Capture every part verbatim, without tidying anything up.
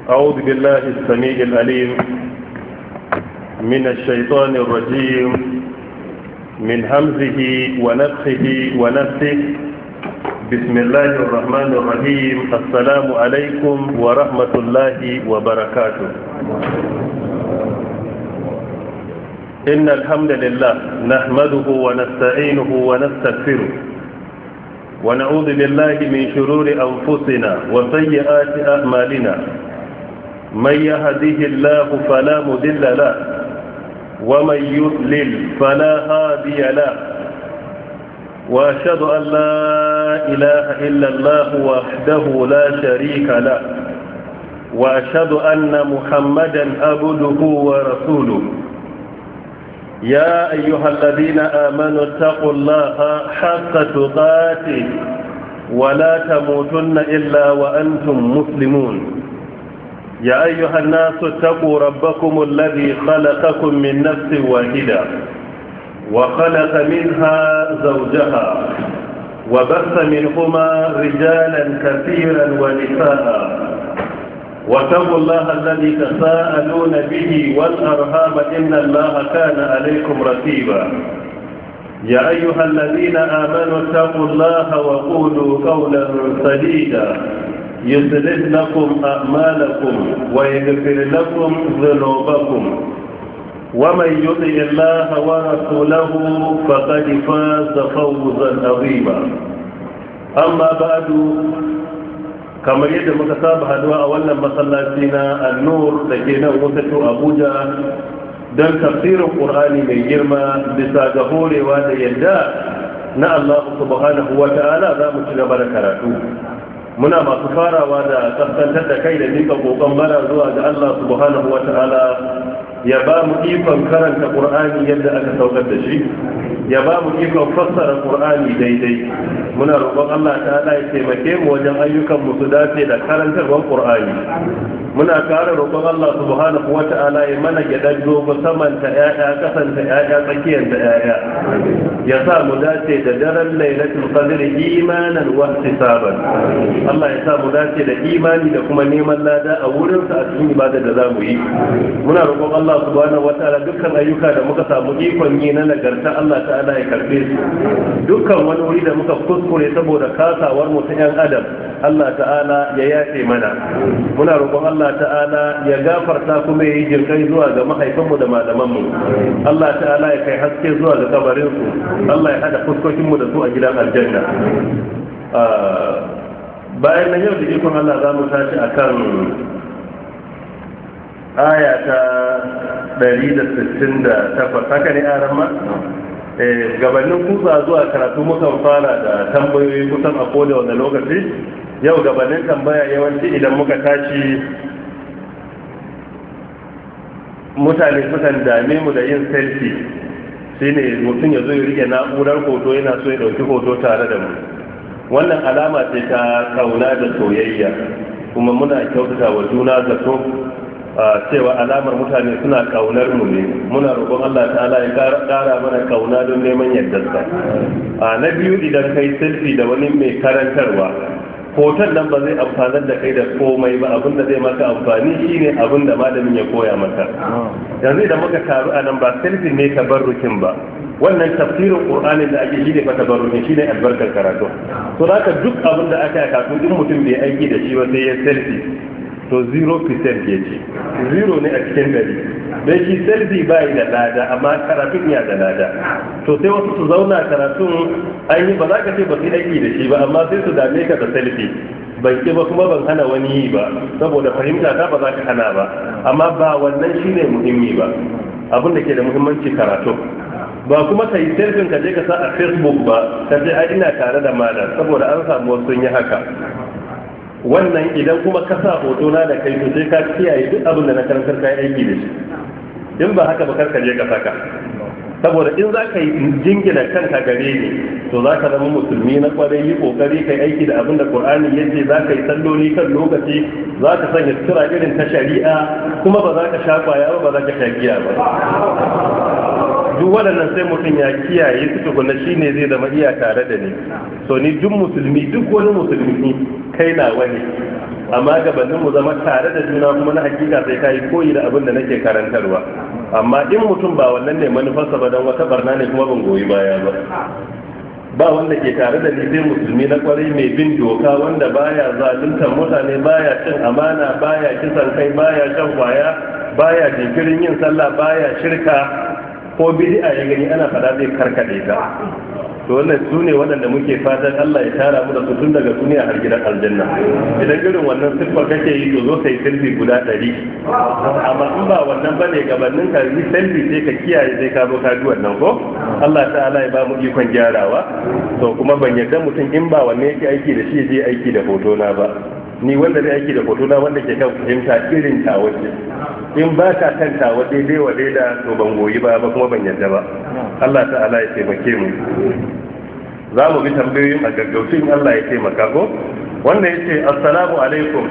أعوذ بالله السميع العليم من الشيطان الرجيم من همزه ونفخه ونفثه. بسم الله الرحمن الرحيم. السلام عليكم ورحمة الله وبركاته. إن الحمد لله نحمده ونستعينه ونستغفره ونعوذ بالله من شرور أنفسنا وسيئات أعمالنا. من يهده الله فلا مضل له ومن يضلل فلا هادي له، وأشهد أن لا إله إلا الله وحده لا شريك له، وأشهد أن محمدا عبده ورسوله. يا أيها الذين آمنوا اتقوا الله حق تقاته ولا تموتن إلا وأنتم مسلمون. يا أيها الناس اتقوا ربكم الذي خلقكم من نفس واحدة وخلق منها زوجها وبث منهما رجالا كثيرا ونساء، واتقوا الله الذي تساءلون به والأرحام إن الله كان عليكم رقيبا. يا أيها الذين آمنوا اتقوا الله وقولوا قولا سديدا يصلح لكم أعمالكم ويغفر لكم ذنوبكم، ومن يطع الله ورسوله فقد فاز فوزا عظيما. أما بعد، kamar yadda muka saba haduwa a wannan masallaci na An-Nur da ke nan wasatu Abuja don tafsirin Qur'ani mai girma bisa ga horewa da yadda na Allah subhanahu wa ta'ala za mu ci gaba da karatu. Muna masu farawa da kaskantar da kai da nika kokon bara zuwa ga Allah subhanahu wa ta'ala ya ba mu ikon karanta Qur'ani yadda aka saukar da shi, ya ba mu ikon fassara Qur'ani daidai. Muna roƙon Allah ta'ala ya taimake mu wajen ayyukan mu su dace da karantarwar Qur'ani. Muna ƙara roƙon Allah subhanahu wa ta'ala ya mana gidan dogo saman ta ƴaƴa, kasan ta ƴaƴa, tsakiyar ta ƴaƴa. Ya sa mu dace da daren Lailatul Qadr imanan wa ihtisaban. Allah ya sa mu dace da imani da kuma neman lada a wurin sa a cikin ibada da zamu yi. Muna roƙon Allah subhanahu wa ta'ala dukkan ayyuka da muka samu ikon yi na nagarta Allah ta'ala ya karbe su. Dukkan wani wuri da muka kuskure saboda kasawar mu ta yan adam Allah ta'ala ya yafe mana. Muna roƙon Allah ta'ala ya gafarta kuma ya yi jinkai zuwa ga mahaifanmu da malamanmu. Allah ta'ala ya kai haske zuwa ga kabarin su. Allah ya hada fuskokin mu da su a gidan aljanna. Bayan nan yau da ikon Allah za mu tashi akan aya ta ɗari da sittin da takwas. Haka ne a ramma? Gabanin kusa zuwa karatu mukan fara da tambayoyi kusan a koda wanda lokaci. Yau gabanin tambaya yawanci idan muka tashi mutane sukan dame mu da yin selfie, shine mutum ya zo ya rike na'urar hoto yana so ya ɗauki hoto tare da mu. Wannan alama ce ta kauna da soyayya, kuma muna kyautata wa juna zato cewa alamar mutane suna kaunar mu ne. Muna roƙon Allah ta'ala ya ƙara mana kauna don neman yardarsa. Na biyu, idan kai selfie da wani mai karantarwa, hoton nan ba zai amfanar da kai da komai ba. Abin da zai maka amfani shine abin da malamin ya koya maka. Yanzu idan muka taru a nan ba selfie ne tabarrukin ba, wannan tafsirin Qur'ani da ake shi ne fa tabarrukin, shine albarkar karatu. To haka duk abin da aka yi kafin in mutum bai aiki da shi ba sai ya selfie, to zero percent ya ce zero ne a cikin gari. don shi selfie ba da lada amma karatun ya da lada. To sai wasu su zauna karatun an yi ba za ka ce ba su aiki da shi ba, amma sai su dame ka da selfie. Ban ki ba kuma ban hana wani yi ba, saboda fahimta ta ba za ka hana ba, amma ba wannan shine muhimmi ba. Abin da ke da muhimmanci karatu, ba kuma ka yi selfie ka je ka sa a Facebook ba ka ce ai ina tare da malam, saboda an samu wasu sun yi haka. Wannan idan kuma ka sa hoto na da kai to sai ka kiyaye duk abin da na karantar kai aiki da shi. In ba haka ba karka je ka saka, saboda in za ka yi jingina kanka gare ni to za ka zama musulmi na kwarai. Yi kokari kai aiki da abin da Qur'ani yace, za ka yi salloli kan lokaci, za ka sanya sutura irin ta shari'a, kuma ba za ka sha kwaya ba, ba za ka sha giya ba. Duk waɗannan sai mutum ya kiyaye su tukuna, shine zai zama iya tare da ni. So ni duk musulmi, duk wani musulmi kai na wani, amma gabanin mu zama tare da juna kuma na hakika sai kai koyi da abin da nake karantarwa. Amma in mutum ba wannan ne manufarsa ba dan wata barna ne kuma ban goyi baya ba. Ba wanda ke tare da ni sai musulmi na kwarai mai bin doka, wanda baya zaluntar mutane, baya cin amana, baya kisan kai, baya shan kwaya, baya jinkirin yin sallah, baya shirka ko bid'a ya gani ana fada zai karkade ta. To wannan su ne waɗanda muke fatan Allah ya tara mu da su tun daga duniya har gidan aljanna. Idan irin wannan siffar kake yi to zo kai selfie guda ɗari, amma in ba wannan bane gabanin ka yi selfie sai ka kiyaye sai ka zo ka ji wannan ko Allah ta'ala ya ba mu ikon gyarawa. To kuma ban yarda mutum in ba wannan yake aiki da shi je aiki da hoto na ba. Ni wanda zai aiki da hoto na wanda ke kan fahimta irin tawa ce. In ba ka kan tawa daidai wa daida to ban goyi ba ba kuma ban yarda ba. Allah ta'ala ya taimake mu. Za mu bi tambayoyin a gaggautin Allah ya taimaka ko wanda ya ce assalamu alaikum,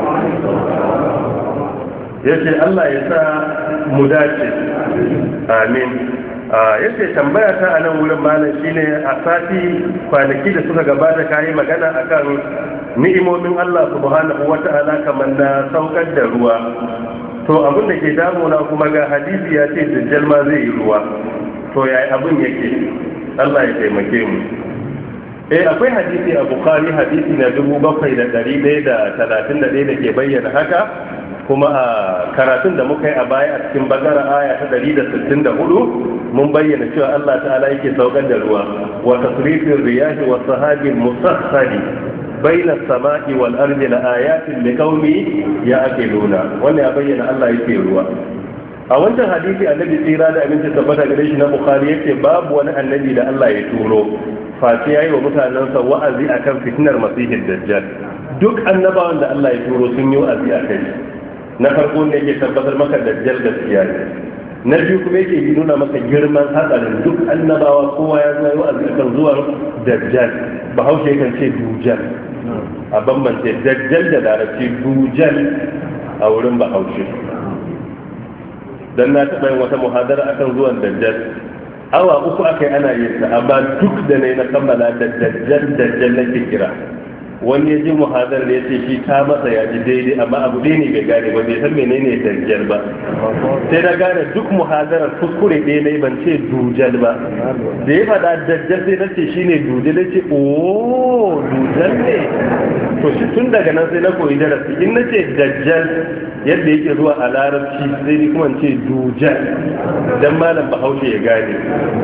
ya ce Allah ya sa mu dace, amin. Ya ce tambaya ta a nan wurin malam shine a sati kwanaki da suka gabata kayi magana akan ni'imomin Allah subhanahu wata'ala kamar na saukar da ruwa. To abin da ke damuna kuma ga hadisi ya ce dajjal ma zai yi ruwa, to yayi abin yake? Allah ya taimake mu. Eh akwai hadisi a Bukhari, hadisi na dubu bakwai da ɗari ɗaya da talatin da ɗaya da ke bayyana haka, kuma a karatun da muka yi a baya a cikin bagara aya ta ɗari da sittin da hudu mun bayyana cewa Allah ta'ala yake saukar da ruwa wa tasrifin riyahi wa sahabi musassali bayna samai wal ardi la ayatin liqaumi ya'qiluna. Wannan ya bayyana Allah yake ruwa. A wancan hadisi annabi tsira da aminci tabbata gare shi na Bukhari yake babu wani annabi da Allah ya turo face yayi wa mutanensa wa'azi akan fitnar masihid dajjal. Duk annabawan da Allah ya turo sun yi wa'azi akai. Na farko ne yake tabbatar maka dajjal gaskiya ne. Na biyu kuma yake nuna maka girman hatsarin duk annabawa, kowa ya zo wa'azi akan zuwan dajjal. Bahaushe kan ce dujal, a bambance dajjal da larabci, dujal a wurin Bahaushe. Dan na taɓa yin wata muhadara akan zuwan dajjal, awa uku aka yi ana yin ta, amma duk da na yi na kammala da dajjal dajjal nake kira. Wani ya ji muhadar da ya ce shi ta masa ya ji daidai, amma abu ɗaya ne bai gane ba, bai san menene dajjal ba. Sai na gane duk muhadarar kuskure ɗaya ne, ban ce dujal ba. Da ya faɗa dajjal sai na ce shi ne dujal, ya ce ooo dujal ne. To shi tun daga nan sai na koyi darasi, in na ce dajjal yadda yake zuwa a larabci sai ni kuma ce dujal dan malam Bahaushe ya gane.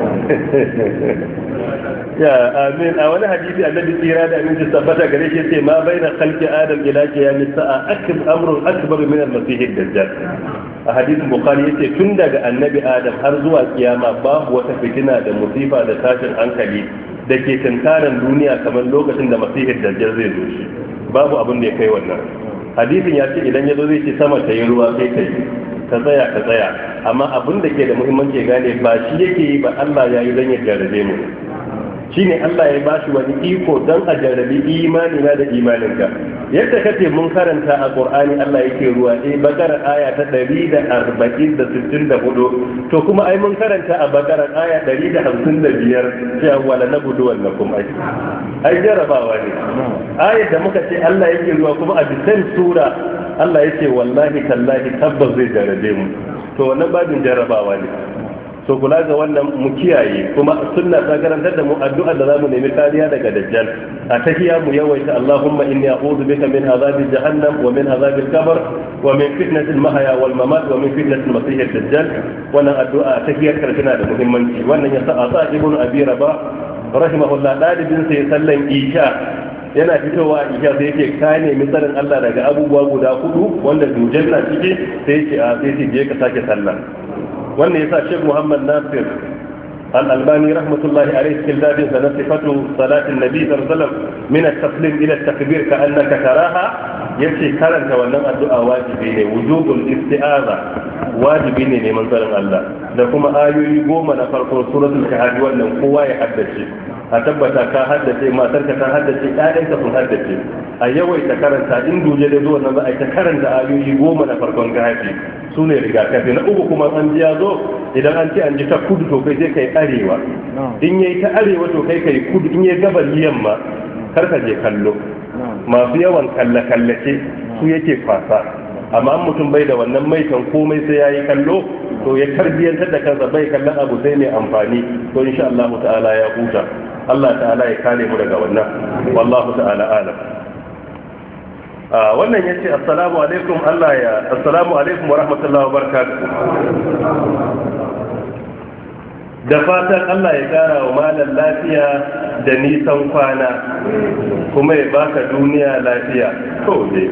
Ya amin. A wani hadisi annabi tsira da aminci tabbata gare shi ce ma baina khalqi adam ila qiyamis sa'a akbar amrun akbar min al-masih ad-dajjal. A hadisin Bukhari yace tun daga annabi Adam har zuwa kiyama babu wata fitina da musifa da tashin hankali da ke tunkaran duniya kamar lokacin da masih ad-dajjal zai zo shi. Babu abin da ya kai wannan. Hadisin ya ce idan ya zo zai ce sama ta yi ruwa sai ta yi, ka tsaya ka tsaya, amma abin da ke da muhimmanci gane ba shi yake yi ba, Allah ya yi don ya jarrabe mu. Shi ne Allah ya ba shi wani iko don a jarrabi imani na da imaninka. Yadda kace mun karanta a Qur'ani Allah yake ruwa, eh Bakara aya ta ɗari da arba'in da sittin da hudu, to kuma ai mun karanta a Bakara aya ɗari da hamsin da biyar cewa wala nabudu wallakum ai ai jarrabawa ne. Ayar da muka ce Allah yake ruwa kuma a bisan sura Allah yake wallahi tallahi tabbas zai jarrabe mu, to wannan babin jarrabawa ne. So kula ga wannan mu kiyaye, kuma sunna ta karantar da mu addu'a da zamu nemi kariya daga dajjal. A tahiyya mu yawaita Allahumma inni a'udhu bika min azabi jahannam wa min azabil qabr wa min fitnatil mahya wal mamat wa min fitnatil masih ad-dajjal. Wannan addu'a tahiyyar tana da muhimmanci. Wannan yasa Asa ibn Abi Rabah rahimahullah dalibin sai sallan isha yana fitowa a isha sai yake ka nemi tsarin Allah daga abubuwa guda hudu wanda dujal na ciki, sai yake a sai je ka sake sallah. wannan yasa Sheikh Muhammad Nasir Al-Albani rahmatullahi alayhi cikin zabin sa na sifatu salatin nabi sallallahu alaihi wasallam min at-taslim ila at-takbir ka annaka taraha, yace karanta wannan addu'a wajibi ne, wujubul isti'aza wajibi ne neman tsarin Allah, da kuma ayoyi goma na farkon suratul kahf wannan kowa ya haddace, a tabbata ka haddace, matarka ta haddace, ƴaƴanka sun haddace, a yawaita karanta, in duje da zuwa nan za a ta karanta ayoyi goma na farkon kahfi su ne rigakafi. Na uku kuma an ji ya zo, idan an ce an ji ta kudu to kai sai kai arewa, in yayi ta arewa to kai kai kudu, in yayi gabar yamma kar ka je kallo. Masu yawan kalle kallace su yake kwasa. Amma mutum bai da wannan maitan komai sai yayi kallo, to ya tarbiyyantar da kansa bai kallon abu sai mai amfani, to insha Allah ta'ala ya huta. Allah ta'ala ya kare mu daga wannan, wallahu ta'ala alam. Wannan yace assalamu alaikum, Allah ya assalamu alaikum wa rahmatullahi wa barakatuh. Da fatan Allah ya kara wa malam lafiya da nisan kwana, kuma ya baka duniya lafiya. To dai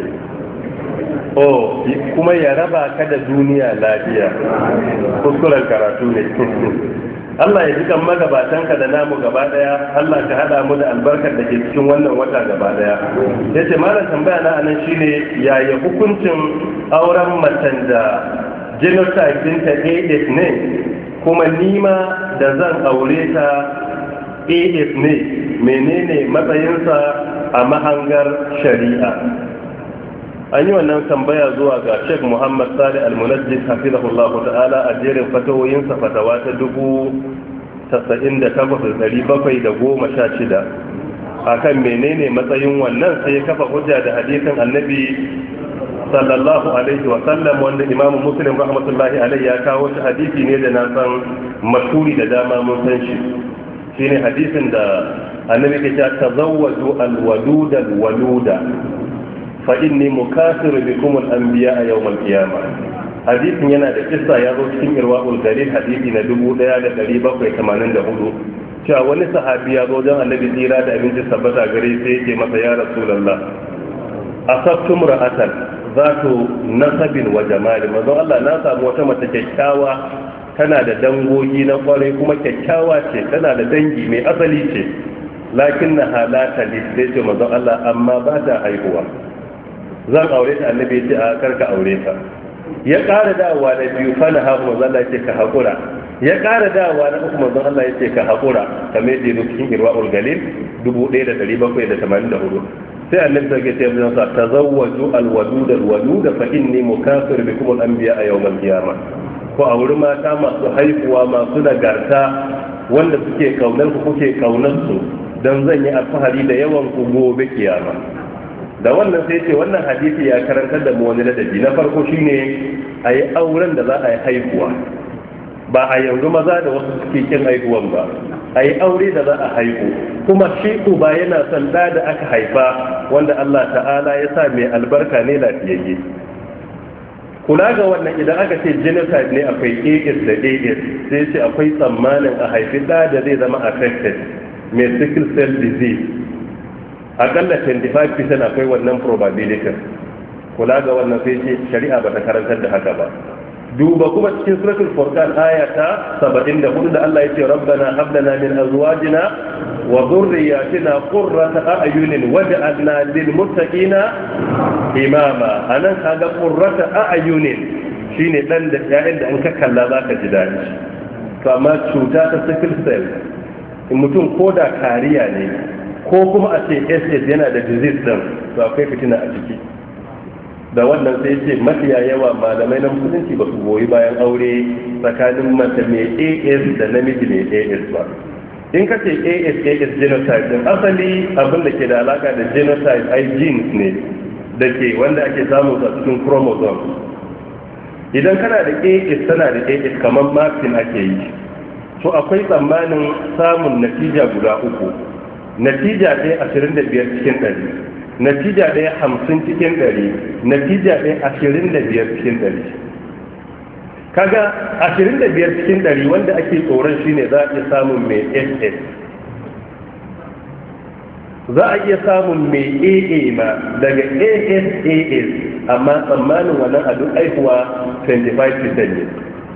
oh kuma ya raba ka da duniya lafiya. Kuskuren karatu ne. Allah ya jikan magabatanka da namu gaba daya. Allah ka hada mu da albarkar da ke cikin wannan wata gaba daya. Yace malam tambaya na anan shine yaya hukuncin auren macen da genotype ɗinta A S ne, kuma nima da zan aure ta A S ne, menene matsayinsa a mahangar shari'a? An yi wannan tambaya zuwa ga Sheikh Muhammad Salih Al-Munajjid hafizahullah ta'ala a jerin fatawoyinsa fatawa ta dubu tasa'in da takwas da ɗari bakwai da goma sha shida akan menene matsayin wannan, sai ya kafa hujja da hadisin annabi sallallahu alaihi wa sallam wanda Imam Muslim rahmatullahi alaihi ya kawo shi. Hadisi ne da na san mashhuri da dama mun san shi. Shine hadisin da annabi ke cewa tazawwaju al-wadud al-waluda fa inni mukasiru bikum al-anbiya yawm al-qiyamah. Hadisin yana da kissa, ya zo cikin irwaul galil hadisi na dubu ɗaya da ɗari bakwai da tamanin da hudu, cewa wani sahabi ya zo don annabi tsira da abinci sabbata gare sai yake masa ya rasulullah asabtum ra'atan zatu nasabin wa jamali. Manzon Allah, na samu wata mace kyakkyawa, tana da dangogi na kwarai kuma kyakkyawa ce, tana da dangi mai asali ce, lakin na halata ne sai ce manzon Allah amma ba ta haihuwa, zan aure ta. Annabi ya ce a karka aure ta. Ya ƙara dawowa na biyu, fana hafu manzon Allah ya ce ka haƙura. Ya ƙara dawowa na uku, manzon Allah ya ce ka haƙura, kamar yadda ya cikin irwa'ul galil dubu ɗaya da ɗari bakwai da tamanin da hudu. Sai annabi sai ya ce masa tazawwaju alwadud alwalud fa inni mukafir bikum al-anbiya yawm al-qiyamah. Ko auri mata masu haihuwa masu nagarta wanda suke kaunar ku kuke kaunar su, dan zan yi alfahari da yawan ku gobe kiyama. Da wannan sai ce wannan hadisi ya karantar da mu wani ladabi. Na farko shine ayi auren da za a yi haihuwa, ba a yanzu maza da wasu suke kin haihuwan ba, a yi aure da za a haihu. Kuma shi uba yana son da da aka haifa wanda Allah ta'ala ya sa mai albarka ne, lafiyayye. Kula ga wannan, idan aka ce genotype ne akwai A S da A S, sai ce akwai tsammanin a haifi da da zai zama affected mai sickle cell disease. Akalla twenty-five percent akwai wannan probability. Kula ga wannan sai ce shari'a ba ta karantar da haka ba. Duba kuma cikin suratul furqan aya ta saba'in da hudu da Allah ya ce rabbana hab lana min azwajina wa dhurriyyatina qurrata a'yunin waj'alna lil muttaqina imama. Anan kaga qurrata a'yunin shine dan da yayin da an ka kalla zaka ji dadi. To amma cuta ta sickle cell, in mutum koda kariya ne ko kuma a ce S S yana da disease din, to akwai fitina a ciki. Da wannan sai ce mafiya yawa malamai na musulunci ba su goyi bayan aure tsakanin mace mai A S da namiji mai A S ba. In ka ce A S A S genotype din, asali abin da ke da alaka da genotype ai genes ne da ke wanda ake samu a cikin chromosome. Idan kana da A S tana da A S kamar marking ake yi, to akwai tsammanin samun natija guda uku. Natija ɗaya ashirin da biyar cikin ɗari, natija ɗaya hamsin cikin ɗari, natija ɗaya ashirin da biyar cikin ɗari. Kaga ashirin da biyar cikin ɗari wanda ake tsoron shine za a iya samun mai S S, za a iya samun mai A A ma daga A S A S, amma tsammanin wannan a duk aihuwa twenty-five percent ne.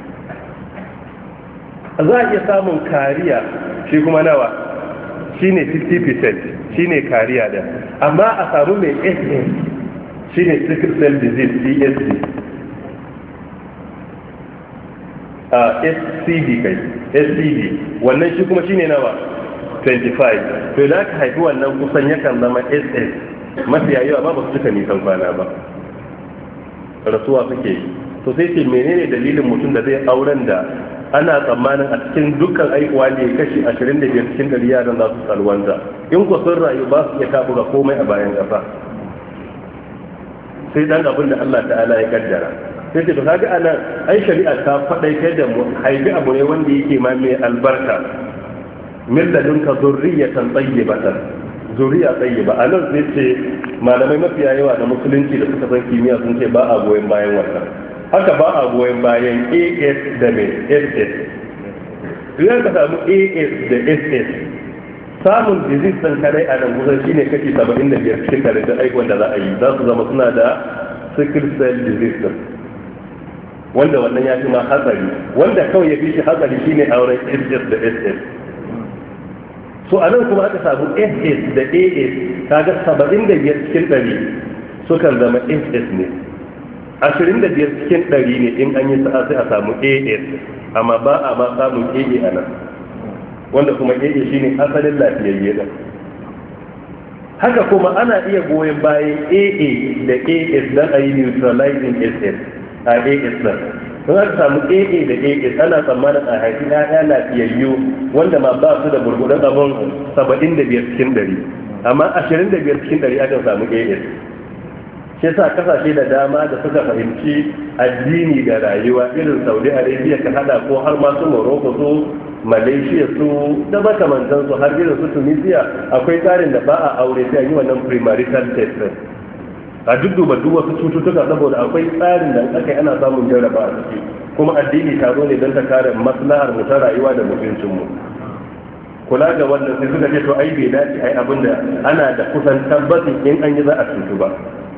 Za a iya samun kariya shi kuma nawa shine fifty percent, shine kariya da, amma a samu mai S S shine sickle cell disease C S D, a S C D kai S C D wannan shi kuma shine nawa twenty-five. To da aka haifi wannan kusan yakan zama S S, mafiya yawa ba ba su cika nisan kwana ba, rasuwa suke yi. To sai ce menene dalilin mutum da zai auren da ana tsammanin a cikin dukkan aikuwa ne kashi ashirin da biyar cikin ɗari yaran za su salwanta, in ku sun rayu ba su iya taɓuka komai a bayan ƙasa. sai dan abin da Allah ta'ala ya kaddara. sai ce to kaga anan ai shari'a ta faɗai kai da mu haifi abu ne wanda yake ma mai albarka, min ladunka zurriyatan tayyibatan, zuriya tayyiba. anan sai ce malamai mafiya yawa da musulunci da suka san kimiyya sun ce ba a goyen bayan wannan. haka ba a goyen bayan as da mai ss. idan ka samu as da ss, samun disease ɗin kadai a nan kusan shine kashi saba'in da biyar cikin ɗari da aikon da za a yi za su zama suna da sickle cell disease ɗin, wanda wannan ya fi ma hatsari. wanda kawai ya fi shi hatsari shine auren ss da ss. so a nan kuma aka samu ss da as, kaga saba'in da biyar cikin ɗari sukan zama ss ne, ashirin da biyar cikin ɗari ne in an yi sa'a sai a samu as, amma ba a ma samun aa a nan, wanda kuma aa shine asalin lafiyayye da. haka kuma ana iya goyon bayan aa da as don a yi neutralizing ss a as nan. don aka samu aa da as ana tsammanin a haifi ɗaya lafiyayyu wanda ma ba su da burbuɗin abin saba'in da biyar cikin ɗari, amma ashirin da biyar cikin ɗari akan samu as. shi sa kasashe da dama da suka fahimci addini da rayuwa irin Saudi Arabia ka hada ko har ma su Morocco su Malaysia su da makamantan su har irin su Tunisia, akwai tsarin da ba a aure sai yi wannan premarital test a duk duba duk wasu cututtuka, saboda akwai tsarin da aka yi ana samun jarraba a ciki, kuma addini ta zo ne don ta kare maslahar mu ta rayuwa da mutuncin mu. kula ga wannan sai suka ce to ai bai dace ai abinda ana da kusan tabbacin in an yi za a cutu ba.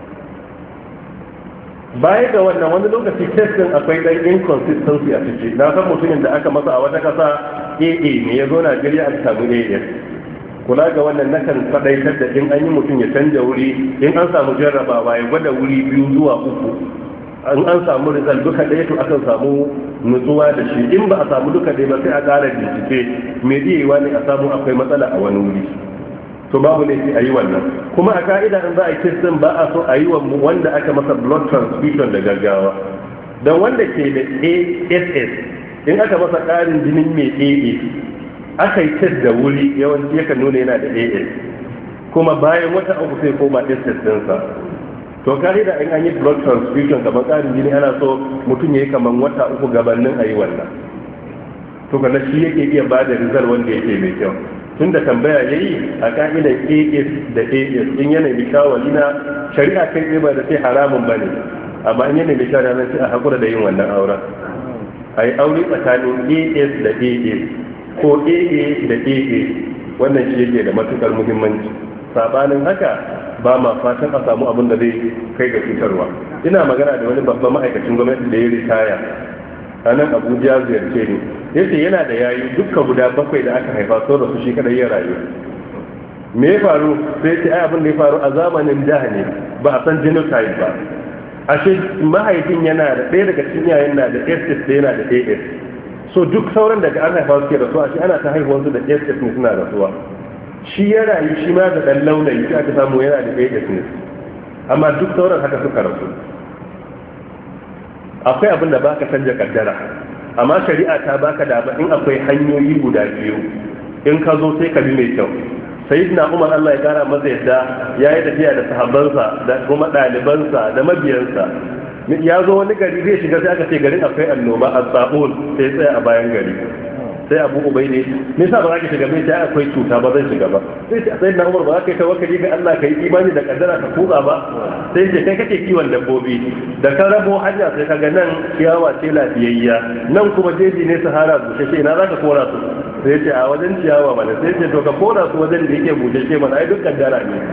baya ga wannan wani lokaci testin akwai ɗan inconsistency a ciki. na san mutumin da aka masa a wata kasa aa ne ya zo Najeriya an samu as. kula ga wannan nakan faɗaitar da in an yi mutum ya canja wuri, in an samu jarrabawa ya gwada wuri biyu zuwa uku, an an samu result duka ɗaya to akan samu nutsuwa da shi. in ba a samu duka ɗaya ba sai a ƙara bincike mai iya yiwa ne a samu akwai matsala a wani wuri, to babu ne a yi wannan. kuma a ka'ida in za a yi testin ba a so a yi wa wanda aka masa blood transfusion da gaggawa, don wanda ke da ass in aka masa ƙarin jinin mai aa aka yi test da wuri yawanci yakan nuna yana da as, kuma bayan wata uku sai koma ss ɗinsa. to ka'ida in an yi blood transfusion kamar ƙarin jini ana so mutum ya yi kamar wata uku gabanin a yi wannan, to kana shi yake iya ba da result wanda yake mai kyau. tun da tambaya ya yi a ka'idar as da as in yanayi shawali na shari'a kai tsaye ba da sai haramun ba ne, amma in yanayi shawali na sai a haƙura da yin wannan auren. a yi aure tsakanin as da as ko aa da aa, wannan shi yake da matukar muhimmanci. sabanin haka ba ma fatan a samu abin da zai kai ga cutarwa. ina magana da wani babban ma'aikacin gwamnati da ya ritaya a nan Abuja, ziyarce ni yace yana da yayi dukka guda bakwai da aka haifa so da su shi kadai ya rayu. me ya faru? sai ce ai abin da ya faru a zamanin da ne ba a san genotype ba, ashe mahaifin yana da ɗaya daga cikin yayin na da ss da yana da as, so duk sauran daga an haifa suke rasuwa, shi ana ta haihuwar su da ss ne suna rasuwa. shi ya rayu shi ma da ɗan launayi shi aka samu yana da as ne, amma duk sauran haka suka rasu. akwai abin da baka canja kaddara, amma shari'a ta baka dama in akwai hanyoyi guda biyu in ka zo sai ka bi mai kyau. sayyidina Umar Allah ya kara masa yadda ya yi tafiya da sahabbansa da kuma ɗalibansa da mabiyansa. ya zo wani gari zai shiga sai aka ce garin akwai annoba a sa'ul, sai tsaya a bayan gari. sai Abu Ubai ne me yasa ba za ka shiga mai sai akwai cuta ba zan shiga ba. sai ce sayyidina Umar ba za ka yi tawakkali ga Allah ka yi imani da kaddara ka kuka ba. sai ce kai kake kiwon dabbobi, da ka rabo hanya sai kaga nan ciyawa ce lafiyayya, nan kuma jeji ne sahara bushe ce ina za ka kora su? sai ce a wajen ciyawa mana. sai ce to ka kora su wajen da yake bushe ce mana, ai duk kaddara ne.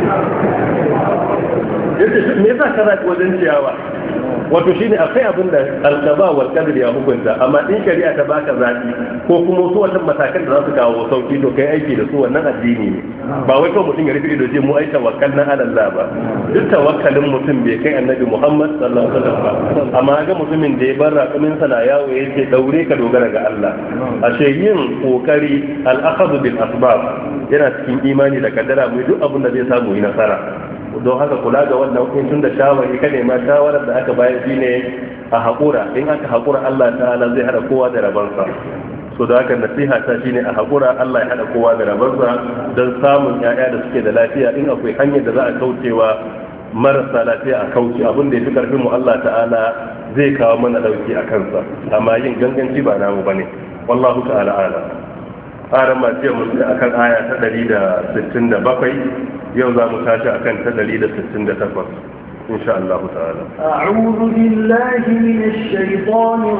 yace me yasa ka zaɓi wajen ciyawa? wato shine akwai abin da alqaba wal qadr ya hukunta, amma in shari'a ta baka zaɓi ko kuma wasu wannan matakan da za su kawo sauki to kai aiki da su, wannan addini ne. ba wai kawai mutum ya rufe ido je mu ai tawakkalna ala Allah ba. duk tawakkalin mutum bai kai annabi Muhammad sallallahu alaihi wasallam ba, amma ga mutumin da ya bar raƙumin sa na yawo yace daure ka dogara ga Allah. ashe yin kokari al-akhadhu bil asbab yana cikin imani da kaddara, mu duk abin da zai samu yi nasara. don haka kula ga wannan hukuncin da shawari ka nema shawarar da aka bayar shi ne a haƙura. in aka haƙura Allah ta'ala zai haɗa kowa da rabansa. so da haka nasiha ta shine a haƙura, Allah ya haɗa kowa da rabansa don samun 'ya'ya da suke da lafiya. in akwai hanyar da za a kaucewa marasa lafiya a kauce abin da ya fi karfin mu Allah ta'ala zai kawo mana dauki a kansa, amma yin ganganci ba namu bane. Wallahu ta'ala ala. Aran ma ce mun da akan aya ta ɗari da sittin da bakwai, yau za mu tashi akan ta ɗari da sittin da takwas insha Allah ta'ala. A'udhu billahi minash shaitanir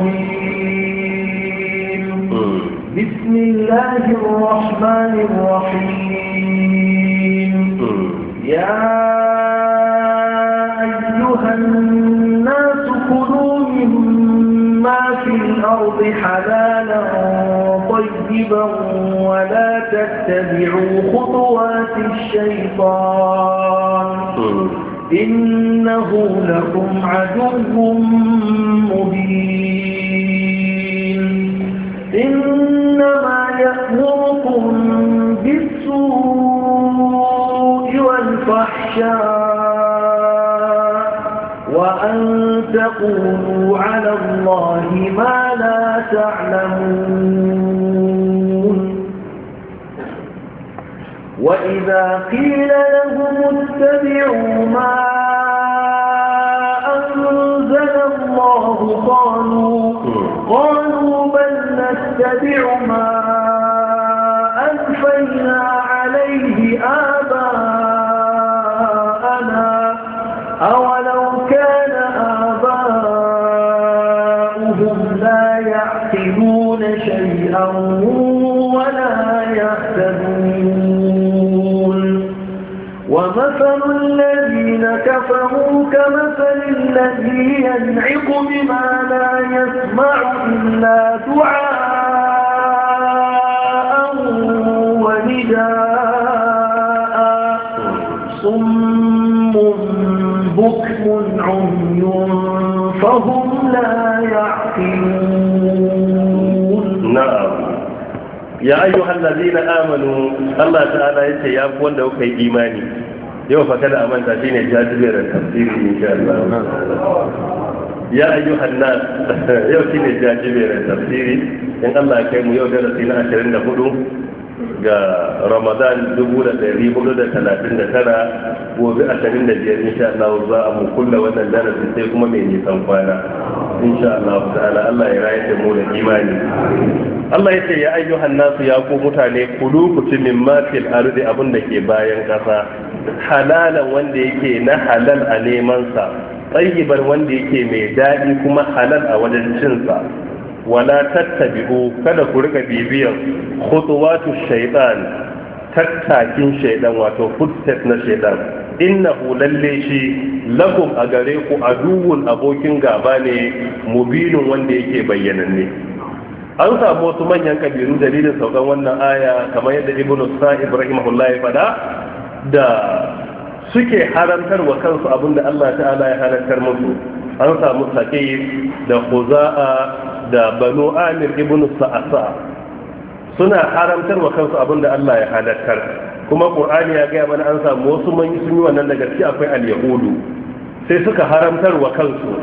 rajim. Bismillahir rahmanir rahim. Ya ayyuhan nas kulu mimma fil ardi halalan طيبا ولا تتبعوا خطوات الشيطان إنه لكم عدو مبين إنما يأمركم بالسوء والفحشاء وأن تقولوا على الله ما لا تعلمون وإذا قيل لهم اتبعوا ما أنزل الله قالوا قالوا بل نتبع ما ألفينا عليه آباءنا أولو كان آباؤهم لا يعقلون شيئا ولا يهتدون ومثل الذين كفروا كمثل الذي ينعق بما لا يسمع إلا دعاء ونداء صم بكم عمي فهم لا يعقلون. نعم. ya ayyuhal ladina amanu, Allah ta'ala yace ya ku wanda kuka yi imani. Yau fa kada a manta shine jajiberin tafsiri insha Allah. Ya ayyuhan nas, yau shine jajiberin tafsiri in Allah ya kai mu yau darasi na ashirin da hudu ga Ramadan dubu da ɗari hudu da talatin da tara, gobe ashirin da biyar insha Allah za a mu kulla wannan darasi sai kuma mai nisan kwana insha Allah ta'ala. Allah ya rayar da mu da imani. Allah ya ce ya ayyuhan nasu ya ku mutane kulu ku ci min ma fil ardi abin da ke bayan kasa halalan wanda yake na halal a neman sa, tayyiban wanda yake mai daɗi kuma halal a wajen cin sa. Wala tattabi'u, kada ku rika bibiyan khutuwatu shaytan, tattakin shaytan wato footstep na shaytan. Innahu lalle shi lakum a gare ku aduwwun abokin gaba ne mubinun wanda yake bayyananne. An samu wasu manyan kabilu dalilin saukan wannan aya kamar yadda ibnu sa'ib rahimahullah ya fada da suke haramtar wa kansu abinda Allah ta'ala ya haramtar musu. An samu Saqif da Khuza'a da Banu Amir ibn Sa'asa suna haramtar wa kansu abinda Allah ya halartar, kuma Qur'ani ya gaya mana an samu wasu manyan sun yi wannan daga ciki akwai al-yahudu sai suka haramtar wa kansu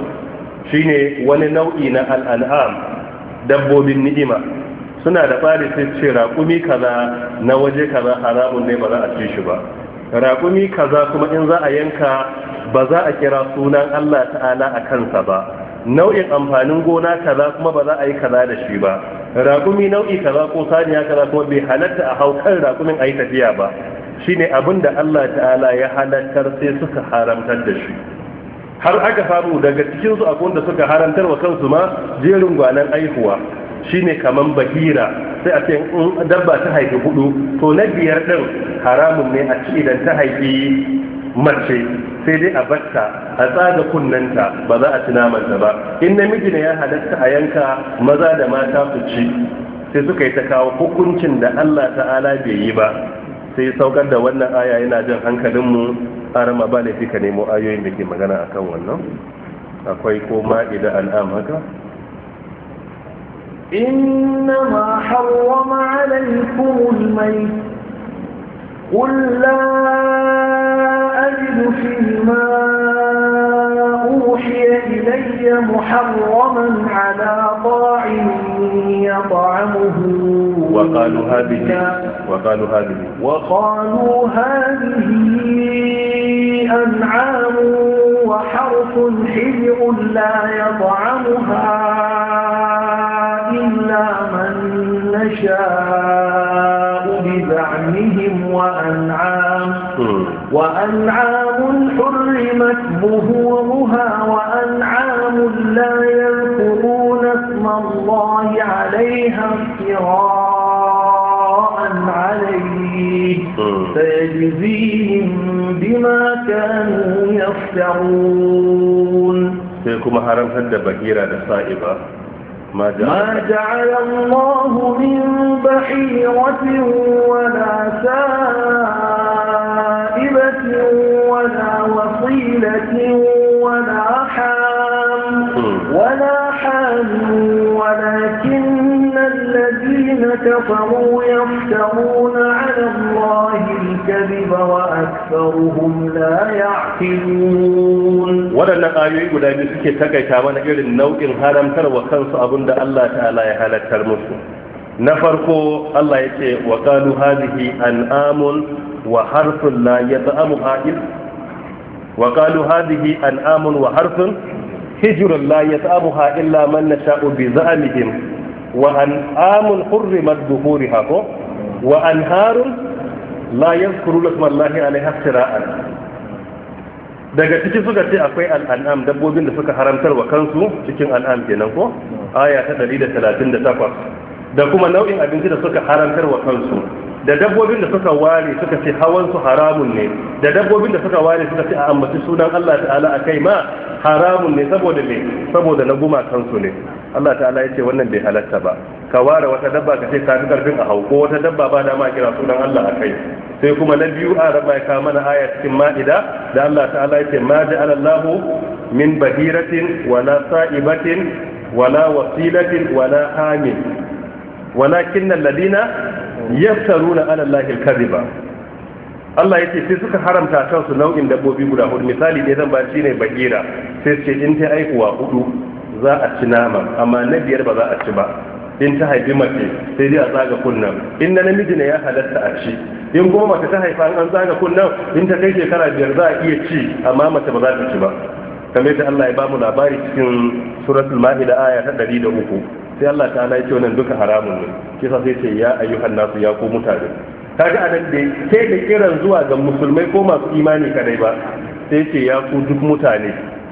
shine wani nau'i na al-an'am, dabbobin ni'ima. Suna da tsari sai ce raƙumi kaza na waje kaza haramun ne ba za a ci shi ba, raƙumi kaza kuma in za a yanka ba za a kira sunan Allah ta'ala a kansa ba, nau'in amfanin gona kaza kuma ba za a yi kaza da shi ba, raƙumi nau'i kaza ko saniya kaza kuma bai halatta a hau kan raƙumin a yi tafiya ba. Shine abin da Allah ta'ala ya halattar sai suka haramtar da shi. Har aka samu daga cikinsu akwai wanda suka haramtar wa kansu ma jerin gwanan aihuwa, shine kaman bahira, sai a ce in dabba ta haifi hudu to na biyar din haramun ne a ci idan ta haifi mace, sai dai a batta a tsaga kunnanta ba za a ci namanta ba. In namiji ne ya halatta a yanka maza da mata su ci, sai suka yi ta kawo hukuncin da Allah ta'ala bai yi ba, sai saukar da wannan aya yana jan hankalinmu. Arama ba laifi ka nemo ayoyin da ke magana akan wannan, akwai ko ma'ida al'am haka. إنما حرم عليكم الميت قل لا أجد فيما أوحي إلي محرما على طاعم يطعمه وقالوا هذه وقالوا هذه وقالوا هذه أنعام وحرث حجر لا يطعمها إلا من نشاء بزعمهم وأنعام وأنعام حرمت ظهورها وأنعام لا يذكرون اسم الله عليها افتراء عليه سيجزيهم بما كانوا يفترون. سيكون حرم هذا بهيرة سائبة ما جعل, ما جعل الله من بحيرة ولا سائبة ولا وصيلة ولا حام ولا حام ولكن الذين كفروا يفترون على الله الكذب وأكثرهم لا يعقلون. ولن آيوي قد أبسكي تقيت عوانا إلى النوع هرم ترى خمس أبن الله تعالى يحالك ترمسه. نفرقوا الله يتي وقالوا هذه أنعام وحرث لا يطعمها إلا وقالوا هذه أنعام وحرث حجر لا يطعمها إلا من نشاء بزعمهم وأنعام حرمت ظهورها وأنهار لا يذكرون اسم الله عليها افتراء. daga cikin suka ce akwai al'an'am dabbobin da suka haramtar wa kansu cikin al'am kenan ko aya ta ɗari da talatin da takwas da kuma nau'in abinci da suka haramtar wa kansu da dabbobin da suka ware suka ce hawan su haramun ne da dabbobin da suka ware suka ce a ambaci sunan Allah ta'ala akai ma haramun ne saboda me saboda na guma kansu ne. Allah ta'ala ya ce wannan bai halatta ba ka ware wata dabba ka ce ka fi karfin a hauko wata dabba ba da ma kira sunan Allah akai. Sai kuma na biyu a raba ya kawo mana aya cikin ma'ida da Allah ta'ala ya ce ma ja'ala Allahu min bahiratin wala sa'ibatin wala wasilatin wala hamin walakin alladina yaftaruna ala Allahi al-kadhiba. Allah yace sai suka haramta kansu nau'in dabbobi guda hudu misali dai zan ba shine bahira sai ce in ta aikuwa hudu za a ci nama amma na biyar ba za a ci ba. In ta haifi mace sai dai a tsaga kunnan in na namiji ne ya halatta a ci in kuma mace ta haifa an tsaga kunnan in ta kai shekara biyar za a iya ci amma mace ba za ta ci ba kamar da Allah ya ba mu labari cikin suratul ma'ida aya ta ɗari da uku sai Allah ta'ala ya ce wannan duka haramun ne kisa sai ce ya ayyuhan nasu ya ku mutane kaga anan da sai da kiran zuwa ga musulmai ko masu imani kadai ba sai ce ya ku duk mutane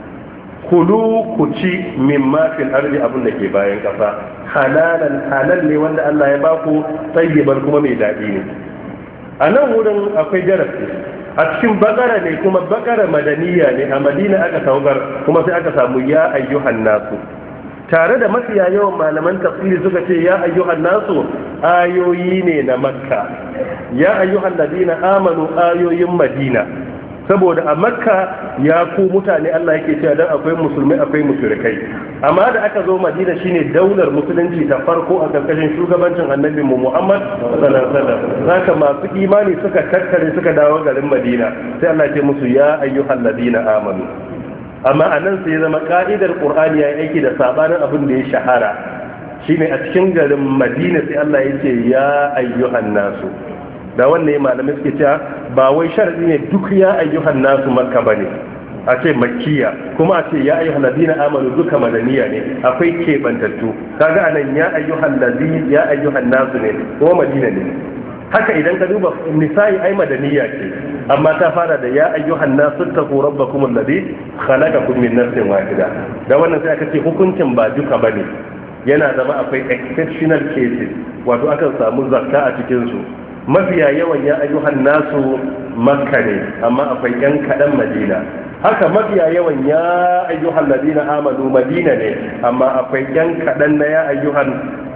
kulu ku ci min mafil arzi abin da ke bayan kasa halalan halal ne wanda Allah ya baku tayyiban kuma mai daɗi ne. A nan wurin akwai darasi a cikin bakara ne kuma bakara madaniya ne a madina aka saukar kuma sai aka samu ya ayyuhan nasu tare da mafiya yawan malaman tafsiri suka ce ya ayyuhan nasu ayoyi ne na makka ya ayyuhan ladina amanu ayoyin madina saboda a makka ya ku mutane Allah yake cewa dan akwai musulmai akwai mushrikai amma da aka zo madina shine daular musulunci ta farko a karkashin shugabancin annabi mu Muhammad sallallahu alaihi wasallam zaka masu imani suka tattare suka dawo garin madina sai Allah ya ce musu ya ayyuhal ladina amanu amma anan sai ya zama ka'idar qur'ani yayi aiki da sabanin abin da ya shahara shine a cikin garin madina sai Allah ya ce ya ayyuhan nasu da wannan ya malamai suke cewa ba wai sharadi ne duk ya ayyuhan nasu makka bane a ce makkiya kuma a ce ya ayyuhan ladina amanu duka madaniya ne akwai kebantattu kaga anan ya ayyuhan ladina ya ayyuhan nasu ne ko madina ne haka idan ka duba nisa'i ai madaniya ce amma ta fara da ya ayyuhan nasu taqu rabbakum alladhi khalaqakum min nafsin wahida da wannan sai aka ce hukuncin ba duka bane yana zama akwai exceptional cases wato akan samu zakka a cikin su mafiya yawan ya ayyuhan nasu makka ne amma akwai yan kaɗan madina haka mafiya yawan ya ayyuhan ladina amanu madina ne amma akwai yan kaɗan na ya ayyuhan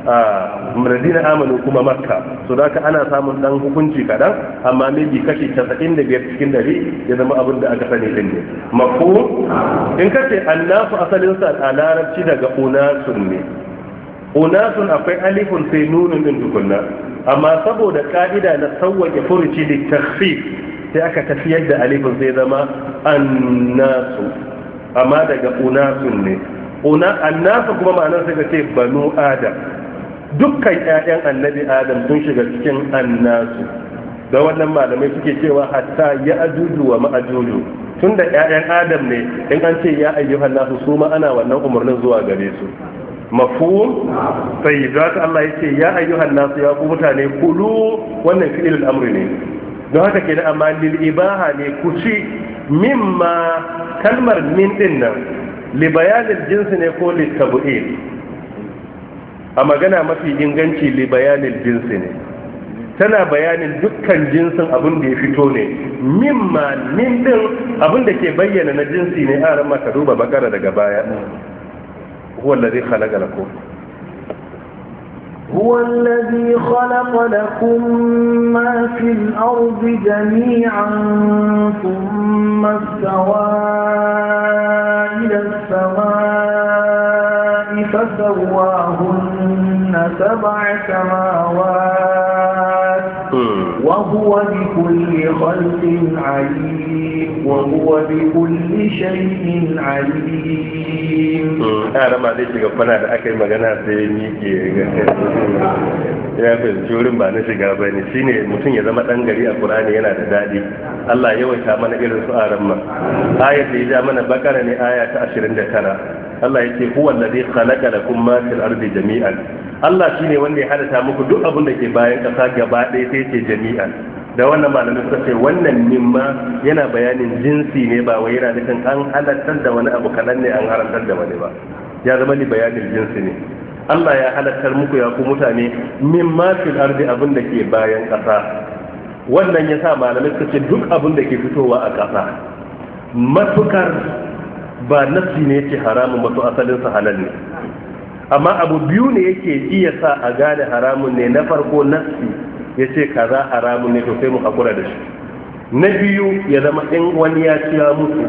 ladina amanu kuma makka so da ana samun ɗan hukunci kaɗan amma maybe kashi casa'in da biyar cikin dari ya zama abin da aka sani din ne mafhum in kace annasu asalinsa a larabci daga unasun ne unasun akwai alifun sai nunun din tukunna amma saboda ka'ida na sauwake furuci da takhfif sai aka tafiyar da alifin sai zama annasu amma daga unasun ne una annasu kuma ma'anar sai ka ce banu adam dukkan ƴaƴan annabi adam sun shiga cikin annasu da wannan malamai suke cewa hatta ya ajuju wa ma'ajuju tunda ƴaƴan adam ne in an ce ya ayyuhan nasu su ma ana wannan umarnin zuwa gare su. Mafhum? Sai zaka Allah yace ya ayyuhan nasu ya ku mutane kulu, wannan fi'il al-amri ne. Don haka kenan amma lil ibaha ne ku ci mimma, kalmar min din nan li bayanil jinsi ne ko li tabu'id? A magana mafi inganci li bayanil jinsi ne, tana bayanin dukkan jinsin abin da ya fito ne. Mimma min din abin da ke bayyana na jinsi ne. A ran maka duba bakara daga baya. هو الذي خلق لكم هو الذي خلق لكم ما في الأرض جميعا ثم استوى إلى السماء فسواهن سبع سماوات وهو بكل خلق عليم وهو بكل شيء عليم. أنا ما أدري كيف أنا أكيد ما جانا سيني ya fahimci wurin ba na shiga ba ne. Shine mutum ya zama ɗan gari a Qur'ani yana da daɗi. Allah ya yawaita mana irin su aran ma. Ayat da ya ja mana Bakara ne aya ta ashirin da tara. Allah yake huwa allazi khalaqa lakum ma fil ardi jami'an. Allah shine wanda ya halitta muku duk abin da ke bayan ƙasa gaba ɗaya sai ce jami'an. Da wannan malamai suka ce wannan mimma yana bayanin jinsi ne, ba wai yana nufin an halattar da wani abu kaɗan ne an haramtar da wani ba. Ya zama ni bayanin jinsi ne. Allah ya halattar muku ya ku mutane min ma fil ardi, abin da ke bayan ƙasa. Wannan ya sa malamai suka ce duk abin da ke fitowa a ƙasa matukar ba nafsi ne yake haramun ba, to asalin sa halal ne. Amma abu biyu ne yake iya sa a gane haramun ne. Na farko nafsi ya ce kaza haramun ne, to sai mu hakura da shi. Na biyu ya zama in wani ya ci ya mutu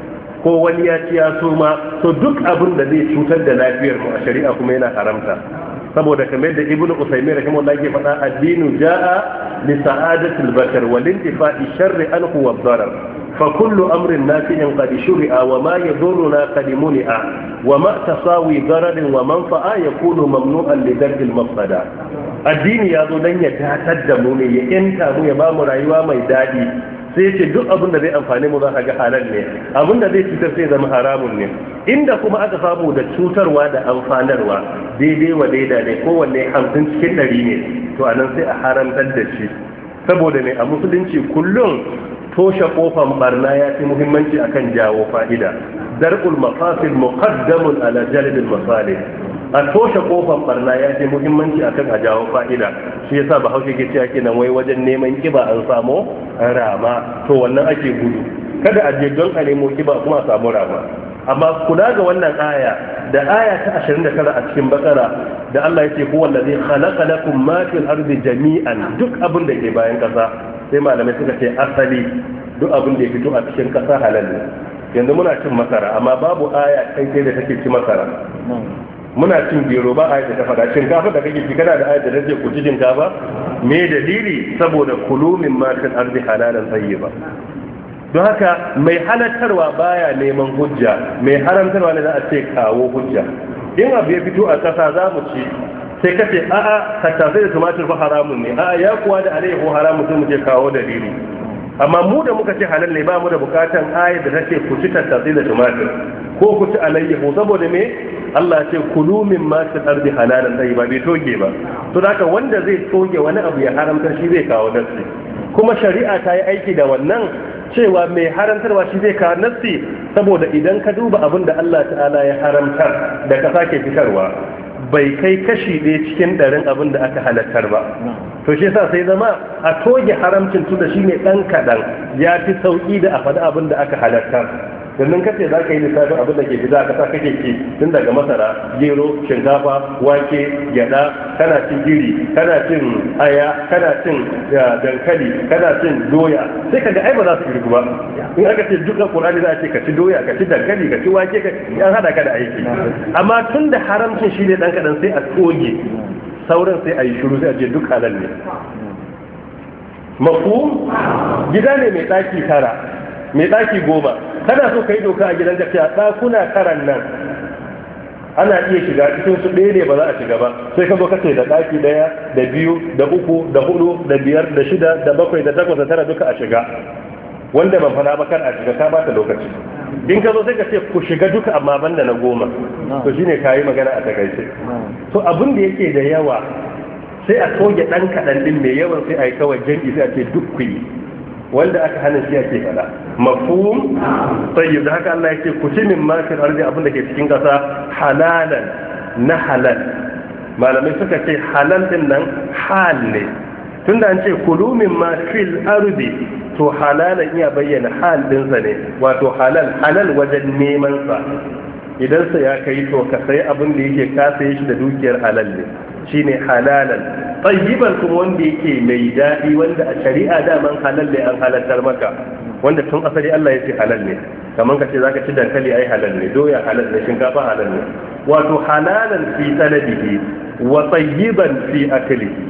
ko wani ya ci ya suma, to duk abin da zai cutar da lafiyar mu a shari'a kuma yana haramta. Saboda kamar da Ibn Usaymin rahimahullah ke faɗa, addinu ja'a li sa'adatil bashar wal intifa'i sharri anhu wa darar. fa kullu amrin nafi'in qad shuri'a wa ma yadurruna qad muni'a wa ma tasawi dararin wa manfa'a yakunu mamnu'an li dar'il mafsada. Addini ya zo dan ya datar da mu ne, ya yanta mu, ya ba mu rayuwa mai daɗi. Sai ce duk abin da zai amfani mu za ka ga halal ne, abin da zai cutar sai zama haramun ne. Inda kuma aka samu da cutarwa da amfanarwa daidai wa daida ne, kowanne hamsin cikin ɗari ne, to anan sai a haramtar da shi. Saboda ne a musulunci kullum toshe kofan barna ya fi muhimmanci akan jawo fa'ida. Dar'ul mafasid muqaddamun ala jalbil masalih. A toshe kofan barna ya fi muhimmanci akan a jawo fa'ida. Shi yasa Bahaushe ke cewa kenan wai wajen neman kiba an samu rama, to wannan ake gudu. Kada a je don a nemo kiba kuma a samu rama. Amma kula ga wannan aya da aya ta ashirin da tara a cikin Bakara da Allah yake huwa allazi khalaqa lakum ma fil ardi jami'an, duk abin da ke bayan kasa, sai malamai suka ce asali duk abin da ya fito a cikin kasa halal ne. Yanzu muna cin masara amma babu aya kai sai da take ci masara. Muna cin gero ba ayat da ta faɗa. Shinkafa da kake ci kana da ayat da take ku ci shinkafa? Me dalili? Saboda kulu min ma fil ardi halalan tayyiba. Don haka mai halattarwa baya neman hujja, mai haramtarwa ne za a ce kawo hujja. In abu ya fito a ƙasa za mu ci, sai ka ce a'a tattasai da tumatir fa haramun ne, a'a ya kuwa da alayyahu haramun, sai mu ce kawo dalili. Amma mu da muka ce halal ne ba mu da bukatan ayat da take ku ci tattasai da tumatir ko ku ci alayyahu, saboda me Allah ce kulu min ma fil ardi halalan tayyiba, bai toge ba. To haka wanda zai toge wani abu ya haramta shi zai kawo nafsi. Kuma shari'a ta yi aiki da wannan cewa mai haramtarwa shi zai kawo nassi, saboda idan ka duba abin da Allah ta'ala ya haramtar da ka sake fitarwa bai kai kashi ɗaya cikin ɗarin abin da aka halattar ba. To shi yasa sai zama a toge haramcin tu da shi ne ɗan kaɗan ya fi sauƙi da a faɗi abin da aka halattar. Domin kace za ka yi lissafin abin da ke fita a ƙasa kake ci tun daga masara, gero, shinkafa, wake, gyaɗa, kana cin giri, kana cin aya, kana cin dankali, kana cin doya, sai kaga ai ba za su girgu ba. In aka ce dukkan Qur'ani za a ce ka ci doya, ka ci dankali, ka ci wake, ka an hada ka da aiki. Amma tun da haramcin shi ne dan kadan sai a toge, sauran sai a yi shiru, sai a ce duk halal ne. Mafhum? Gida ne mai ɗaki tara, mai ɗaki goma, kana so ka yi doka a gidan gaskiya ɗakuna karan nan ana iya shiga cikin su ɗaya ne ba za a shiga ba, sai ka zo ka ce da ɗaki ɗaya da biyu da uku da hudu da biyar da shida da bakwai da takwas da tara duka a shiga. wanda ban fara ba kar a shiga ka bata lokaci. In ka zo sai ka ce ku shiga duka amma banda na goma, to shine kayi magana a takaice. To abin da yake da yawa sai a toge dan kadan din mai yawan sai a yi kawai jami'i sai a ce duk ku yi, wanda aka hana shi ake fada. Mafhum? Tayyib, da haka Allah yake ku ci min ma fil ardi, abin da ke cikin kasa halalan na halal. Malamai suka ce halal din nan hal ne, tunda an ce kulu min ma fil ardi, to halalan iya bayyana hal dinsa ne, wato halal halal wajen neman sa. Idan sa ya kai to ka sai abin da yake ka saye shi da dukiyar halal ne, shine halalan. Tayyiban kuma wanda yake mai daɗi, wanda a shari'a daman halal ne an halartar maka, wanda tun asali Allah ya ce halal ne. Kamar ka ce zaka ci dankali ai halal ne, doya halal ne, shinkafa halal ne. Wato halalan fi talabihi wa tayyiban fi aklihi.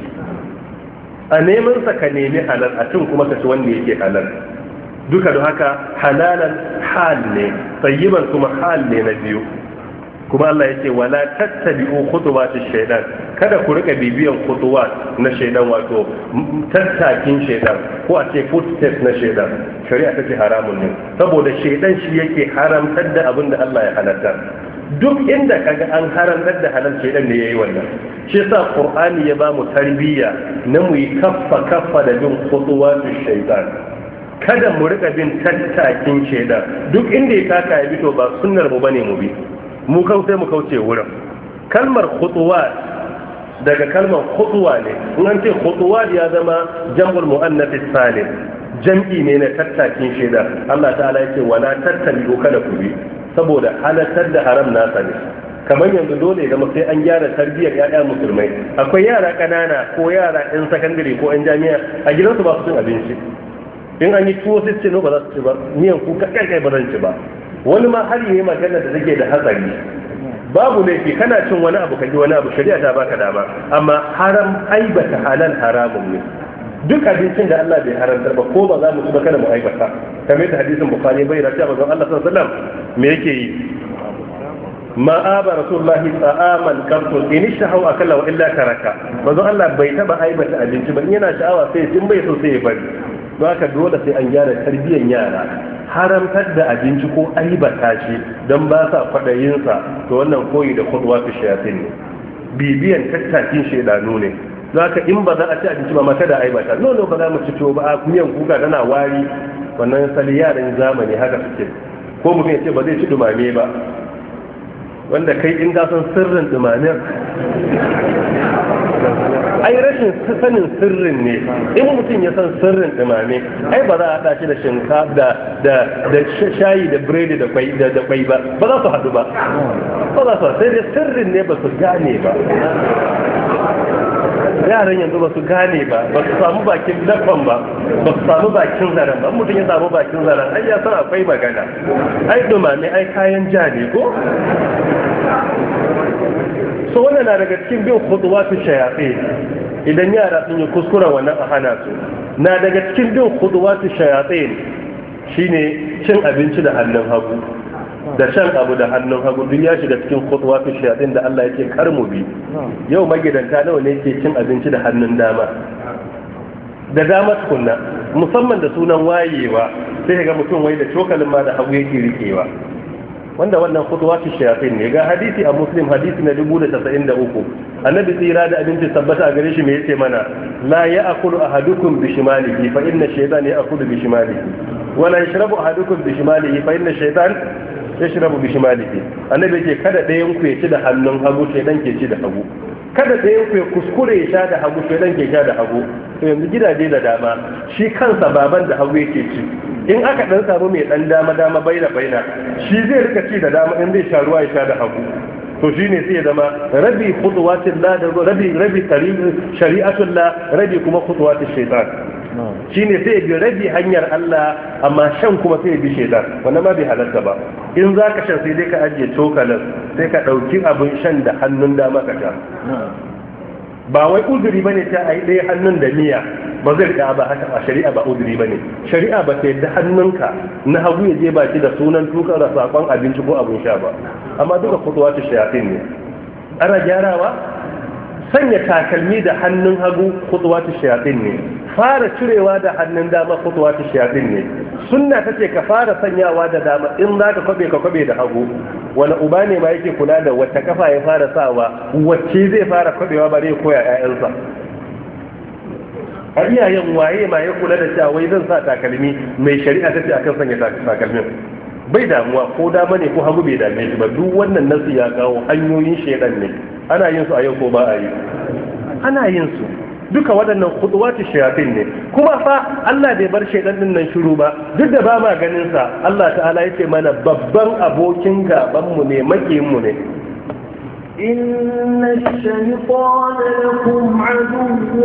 A neman sa ka nemi halal, a cin kuma ka ci wanda yake halal. Duka da haka halalan hal ne, tayyiban kuma hal ne na biyu. Kuma Allah yake wala tattabi'u khutuwatish shaytan, kada ku rika bibiyan khutuwat na shaytan, wato tattakin shaytan ko a ce footsteps na shaytan. Shari'a ta ce haramun ne, saboda shaytan shi yake haramtar da abin da Allah ya halatta. Duk inda kaga an haramtar da halal shaytan ne yayi wannan. Shi yasa Qur'ani ya ba mu tarbiyya na mu yi kaffa kaffa da bin khutuwatish shaytan. Kada mu rika bin tattakin shaytan. Duk inda ya taka ya bi to ba sunnar mu bane mu bi. Mu kan sai mu kauce wurin. Kalmar khutuwat daga kalmar khutuwa ne, in an ce khutuwat ya zama jam'ul muannath salim, jam'i ne na tattakin shaida. Allah ta'ala yake wala tattabi'u kada ku bi, saboda halartar da haram nasa ne. Kamar yanzu dole zama sai an gyara tarbiyyar ƴaƴa musulmai. Akwai yara ƙanana ko yara ɗan sakandare ko ɗan jami'a a gidansu ba su cin abinci. In an yi tuwo sai ce no ba za su ci ba, miyan kuka kai kai ba zan ci ba. Wani ma har yi magana da take da hatsari. Babu laifi kana cin wani abu kaji wani abu, shari'a ta baka dama, amma haram aibata halal haramun ne. Duk abincin da Allah bai haramtar ba ko ba za mu ci ba kada mu aibata. Kamar da hadisin Bukhari bai rafi a manzon Allah sallallahu alaihi wasallam me yake yi? Ma aba rasulullahi ta'aman qattu in shahaw akalla wa illa taraka. Manzon Allah bai taba aibata abinci ba, in yana sha'awa sai in bai so sai ya bari. Don haka dole sai an gyara tarbiyyar yara. Haramtar da abinci ko aibata shi don ba sa kwaɗayinsa, to wannan koyi da khudwa fi shayatin ne, bibiyan tattakin shaidanu ne. Za ka in ba za a ci abinci ba mata da aibata, no no ba za mu ci to ba a miyan kuka tana wari, wannan sali yaran zamani haka suke. Ko mutum ya ce ba zai ci dumame ba, wanda kai in ka san sirrin dumamen ai rashin sanin sirrin ne. In mutum ya san sirrin dumame ai ba za a haɗa shi da shinkafa da da da shayi da biredi da kwai da kwai ba ba za su haɗu ba ba za su, sai dai sirrin ne ba su gane ba. Yaran yanzu ba su gane ba, ba su samu bakin lafan ba, ba su samu bakin zaren ba. Mutum ya samu bakin zaren ai ya san akwai magana. Ai dumame ai kayan ja ne ko. So wannan na daga cikin bin khutuwatu shayatin. Idan yara sun yi kuskuren wannan a hana su. Na daga cikin bin khutuwatu shayatin shine cin abinci da hannun hagu, da shan abu da hannun hagu, duk ya shiga cikin khutuwatu shayatin da Allah yake kar mu bi. Yau magidanta nawa ne ke cin abinci da hannun dama? Da dama tukunna, musamman da sunan wayewa, sai ga mutum wai da cokalin ma da hagu yake rikewa. Wanda wannan khutuwatu shayatin ne. Ga hadisi a Muslim, hadisi na dubu da tasa'in da uku, annabi tsira da abinci tabbata a gare shi me yace mana? La ya'kulu ahadukum bi shimalihi fa inna shaytana ya'kulu bi shimalihi wa la yashrabu ahadukum bi shimalihi fa inna shaytan yashrabu bi shimalihi. Annabi yake kada ɗayan ku ya ci da hannun hagu, shaytan ke ci da hagu. Kada ɗayan ku ya kuskure ya sha da hagu, shaytan ke sha da hagu. To yanzu gidaje da dama shi kansa baban da hagu yake ci. In aka dan samu mai dan dama dama baina baina, shi zai rika ci da dama, in zai sha ruwa ya sha da hagu. To shine sai ya zama rabi khutuwatin la da rabi rabi shari'atul la, rabi kuma khutuwatin shaytan. Shine sai ya bi rabi hanyar Allah amma shan kuma sai ya bi shaytan. Wannan ma bai halarta ba. In zaka shan sai dai ka ajiye cokalin, sai ka dauki abin shan da hannun dama ka sha. Ba wai uzuri bane ta ai ɗaya hannun da niyya ba zai riƙa ba, haka a shari'a ba uzuri bane. Shari'a ba ta yadda hannunka na hagu ya je baki da sunan tukar da sakon abinci ko abin sha ba. Amma duka khutuwatu shayatin ne. Ana gyarawa, sanya takalmi da hannun hagu khutuwatu shayatin ne. fara cirewa da hannun dama khutuwatu shayatin ne. Sunna tace ka fara sanyawa da dama, in za ka kwabe ka kwabe da hagu. Wani uba ne ma yake kula da wata kafa ya fara sawa, wacce zai fara kwabewa bare koya ƴaƴansa. A iyayen waye ma ya kula da cewa wai zan sa takalmi mai shari'a tace akan sanya takalmin. Bai damuwa ko dama ne ko hagu bai dame shi ba, duk wannan nasu ya kawo hanyoyin shedan ne. Ana yin su a yau ko ba a yi? Ana yin su. Duka waɗannan khutuwati shayatin ne. Kuma fa Allah bai bar shedan din nan shiru ba, duk da ba ma ganin sa. Allah ta'ala yace mana babban abokin gaban mu ne, makiyin mu ne. إن الشيطان لكم عدو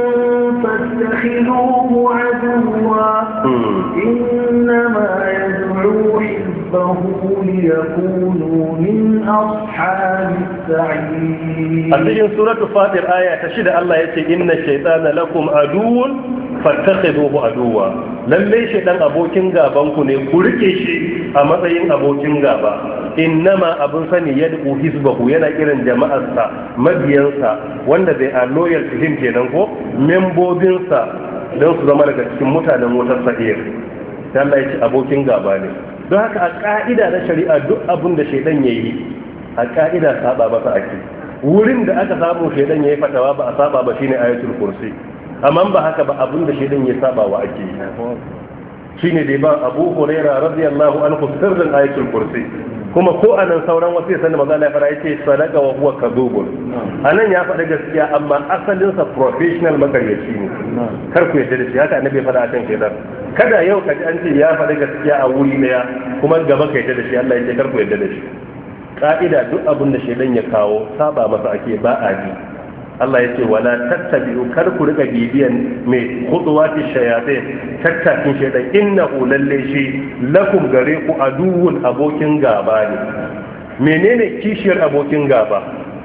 فاتخذوه عدوا إنما يدعو حزبه ليكونوا من أصحاب السعير. أتجن سورة فاطر آية تشهد الله يتي إن الشيطان لكم عدو فاتخذوه عدوا. lallai shaidan abokin gaban ku ne, ku rike shi a matsayin abokin gaba. Innama abun sani yad'u hizbahu, yana kiran jama'arsa, mabiyansa wanda zai a loyal to him kenan ko membobinsa don su zama daga cikin mutanen wutar sa'ir. Dan Allah ya ce abokin gaba ne. Don haka a ka'ida na shari'a duk abun da shaidan yayi a ka'ida saba masa ake. Wurin da aka samu shaidan yayi fatawa ba a saba ba shine ayatul kursi. Amma ba haka ba abin da shaidan ya saba wa ake yi shine dai ba Abu Hurairah radiyallahu anhu sirrin ayatul kursi, kuma ko anan sauran wasu yasan da maza Allah ya fara yace sadaka wa huwa kadhubun. Anan ya faɗa gaskiya amma asalin sa professional makaryaci ne, kar ku yadda da shi. Haka annabi ya faɗa akan shaidan. Kada yau kaji an ce ya faɗa gaskiya a wuri daya kuma gaba ka yadda da shi. Allah ya ce kar ku yadda da shi. Ka'ida duk abin da shaidan ya kawo saba masa ake, ba a ji. Allah ya ce wala tattabi'u, kar ku rika bibiyan mai khutuwati shayatin, tattakin shaytan, innahu lalle shi lakum gare ku aduwwun, abokin gaba ne. Menene kishiyar abokin gaba?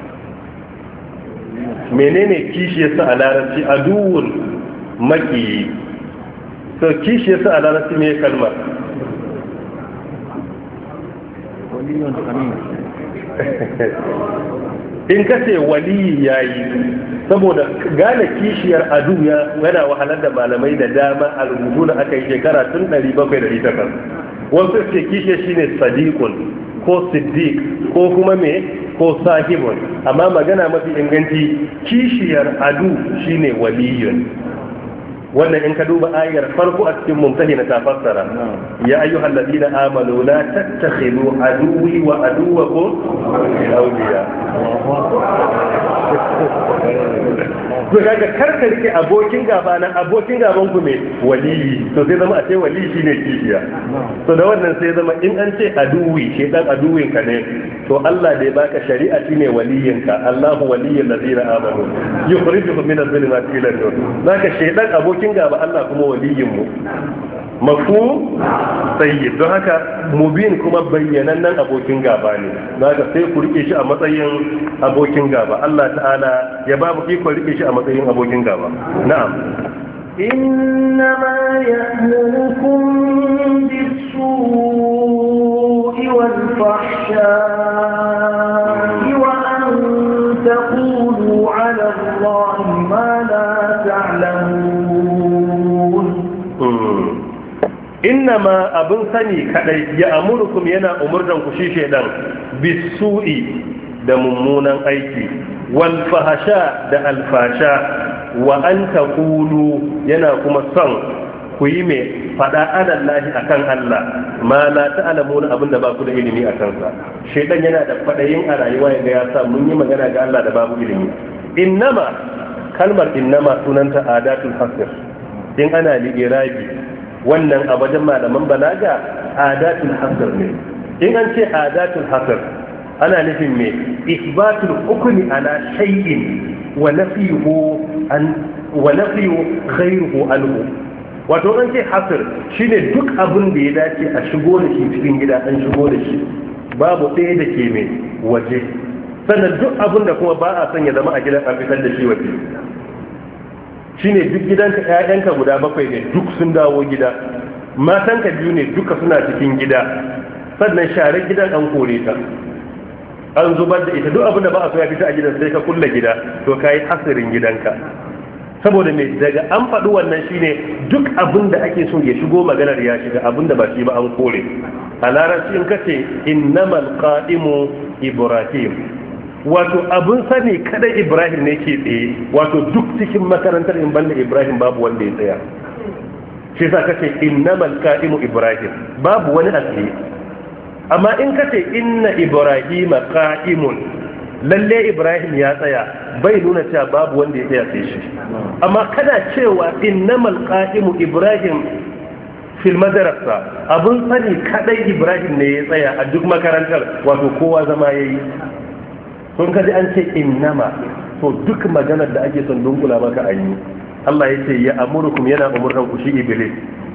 Menene kishiyar sa a larabci? Aduwwun, maki. So kishiyar sa a larabci me kalmar? In ka ce waliyi ya yi, saboda gane kishiyar adu yana wahalar da malamai da dama a rubutu da aka yi shekara tun ɗari bakwai da takwas. Wasu ce kishiyar shine sadiqun ko siddiq ko kuma me ko sahibun, amma magana mafi inganci kishiyar adu shine waliyun. wannan in ka duba ayar farko a cikin mumtahina ta fassara ya ayyuhal ladina amanu la tattakhidu aduwwi wa aduwwakum awliya. to kaga karka rike abokin gaba na abokin gaban ku me waliyi, to sai zama a ce waliyi shine kishiya. to da wannan sai zama in an ce aduwi shi dan aduwin ka ne, to Allah da ya baka shari'a shine waliyinka. Allahu waliyyul ladina amanu yukhrijuhum min adh-dhulumati ila an-nur. Zaka shedan abokin gaba, Allah kuma waliyin mu. Mafhum sayyid. Don haka mubin kuma bayyanannen abokin gaba ne. Zaka sai ku rike shi a matsayin abokin gaba. Allah ta'ala ya ba mu iko rike shi a matsayin abokin gaba. Na'am. إنما يأمركم بالسوء والفحشاء وأن تقولوا على الله ما لا تعلمون. إنما أبن سني كدي يأمركم ينا أمرنا كشيشة دم بالسوء دممونا أيكي والفحشاء دا الفحشاء wa an taqulu yana kuma son ku yi mai fada alallahi akan Allah ma la ta'lamuna abinda ba ku da ilimi akan sa. Shedan yana da fadayin a rayuwa yaga ya sa mun yi magana ga Allah da babu ilimi. Innama, kalmar innama sunanta adatul hasr. In ana li'irabi wannan a wajen malaman balaga adatul hasr ne. In an ce adatul hasr ana nufin me isbatul hukmi ala shay'in wa nafiyuhu an wa nafiyu ghayruhu anhu. Wato an ce hasr shine duk abin da ya dace a shigo da shi cikin gida an shigo da shi, babu ɗaya da ke mai waje. Sannan duk abin da kuma ba a son ya zama a gidan an fitar da shi waje. Shine duk gidanka ƴaƴanka guda bakwai ne duk sun dawo gida, matanka biyu ne duka suna cikin gida, sannan share gidan an kore ta, an zubar da ita, duk abin da ba a so ya fita a gidan sai ka kulle gida, to kai hasirin gidanka. saboda mai daga an faɗi wannan shine duk abin da ake so ya shigo maganar ya shiga, abin da ba shi ba an kore. A larabci in kace innamal qa'imu ibrahim, wato abin sani kada Ibrahim ne ke tsaye, wato duk cikin makarantar in banda Ibrahim babu wanda ya tsaya. Shi sa kace innamal qa'imu Ibrahim, babu wani a tsaye. Amma in kace inna Ibrahima qa'imun, lalle Ibrahim ya tsaya, bai nuna cewa babu wanda ya tsaya sai shi. Amma kada cewa innamal qa'imu Ibrahim fil madrasa, abun sani kadai Ibrahim ne ya tsaya a duk makarantar, wato kowa zama yayi. Kun kaji an ce innama, to duk maganar da ake son dunkula maka an yi. Allah ya ce ya amurukum, yana umurtan ku shi iblis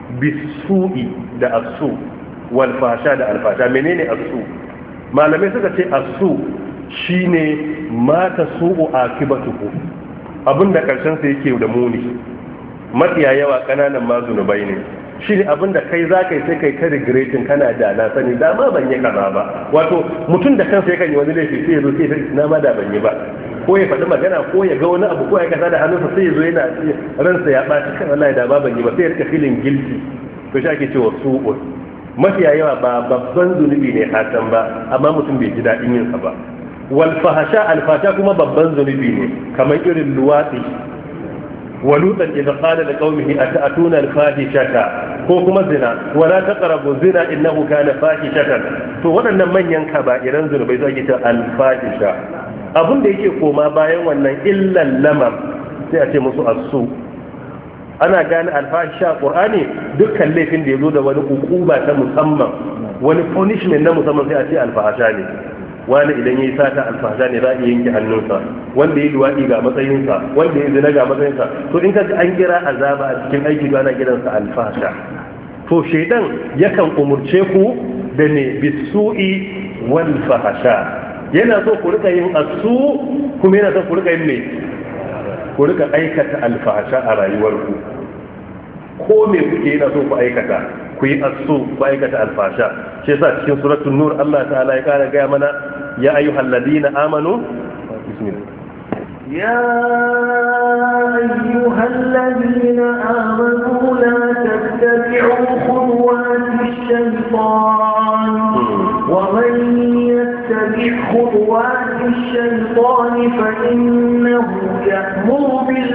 bisu'i da asu wal fasha da alfasha. Menene asu? Malamai suka ce asu shine mata su'u akibatuhu, abinda karshen sa yake da muni, mafiya yawa kananan ma zunubai ne. Shi ne abinda kai za ka yi sai kai ta regretin kana da na sani dama ban yi kaza ba. Wato mutum da kansa yakan yi wani laifi sai ya zo sai ya na ma da ban yi ba, ko ya faɗi magana ko ya ga wani abu ko ya kasa da hannunsa sai ya zo yana ransa ya ɓaci kan wallahi da ba ban yi ba, sai ya rika feeling guilty. To shi ake cewa su'ul. Mafiya yawa ba babban zunubi ne hatan ba, amma mutum bai ji daɗin yinsa ba. Wal fahasha, alfasha kuma babban zunubi ne, kamar irin luwatsi. ولوطا إذا قال لقومه أتأتون الفاحشة ko kuma zina wala taqrabu zina innahu kana fahishatan. To waɗannan manyan kaba'iran zunubai su ake cewa al-fahisha. Abin da yake koma bayan wannan illan lamam sai a ce musu asu. Ana gane al-fahisha Qur'ani dukkan laifin da yazo da wani hukuma ta musamman, wani punishment na musamman, sai a ce al-fahisha ne. Wani idan ya yi sata alfahsha ne za a iya yanke hannunsa, wanda ya yi luwaɗi ga matsayinsa, wanda ya yi zina ga matsayinsa. To in ka an kira azaba a cikin aiki ba ana kiransa alfahsha. To shaidan yakan umurce ku da ne bisu'i wal fahsha, yana so ku rika yin asu kuma yana so ku rika yin me, ku rika aikata alfahsha a rayuwarku. Ko me kuke yana so ku aikata, ku yi asu ku aikata alfasha. Shi yasa cikin suratul nur Allah ta'ala ya kara gaya mana ya ayyuhal ladina amanu bismillah ya ayyuhal ladina amanu la tattabi'u khutuwatish shaytan wa man yattabi' khutuwatish shaytan fa innahu ya'muru bil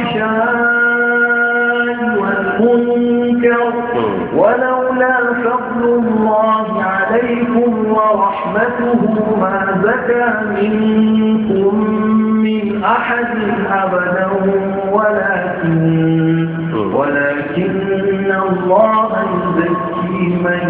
fahsha'i wal munkar ولولا فضل الله عليكم ورحمته ما زكى منكم من أحد أبدا ولكن ولكن الله يزكي من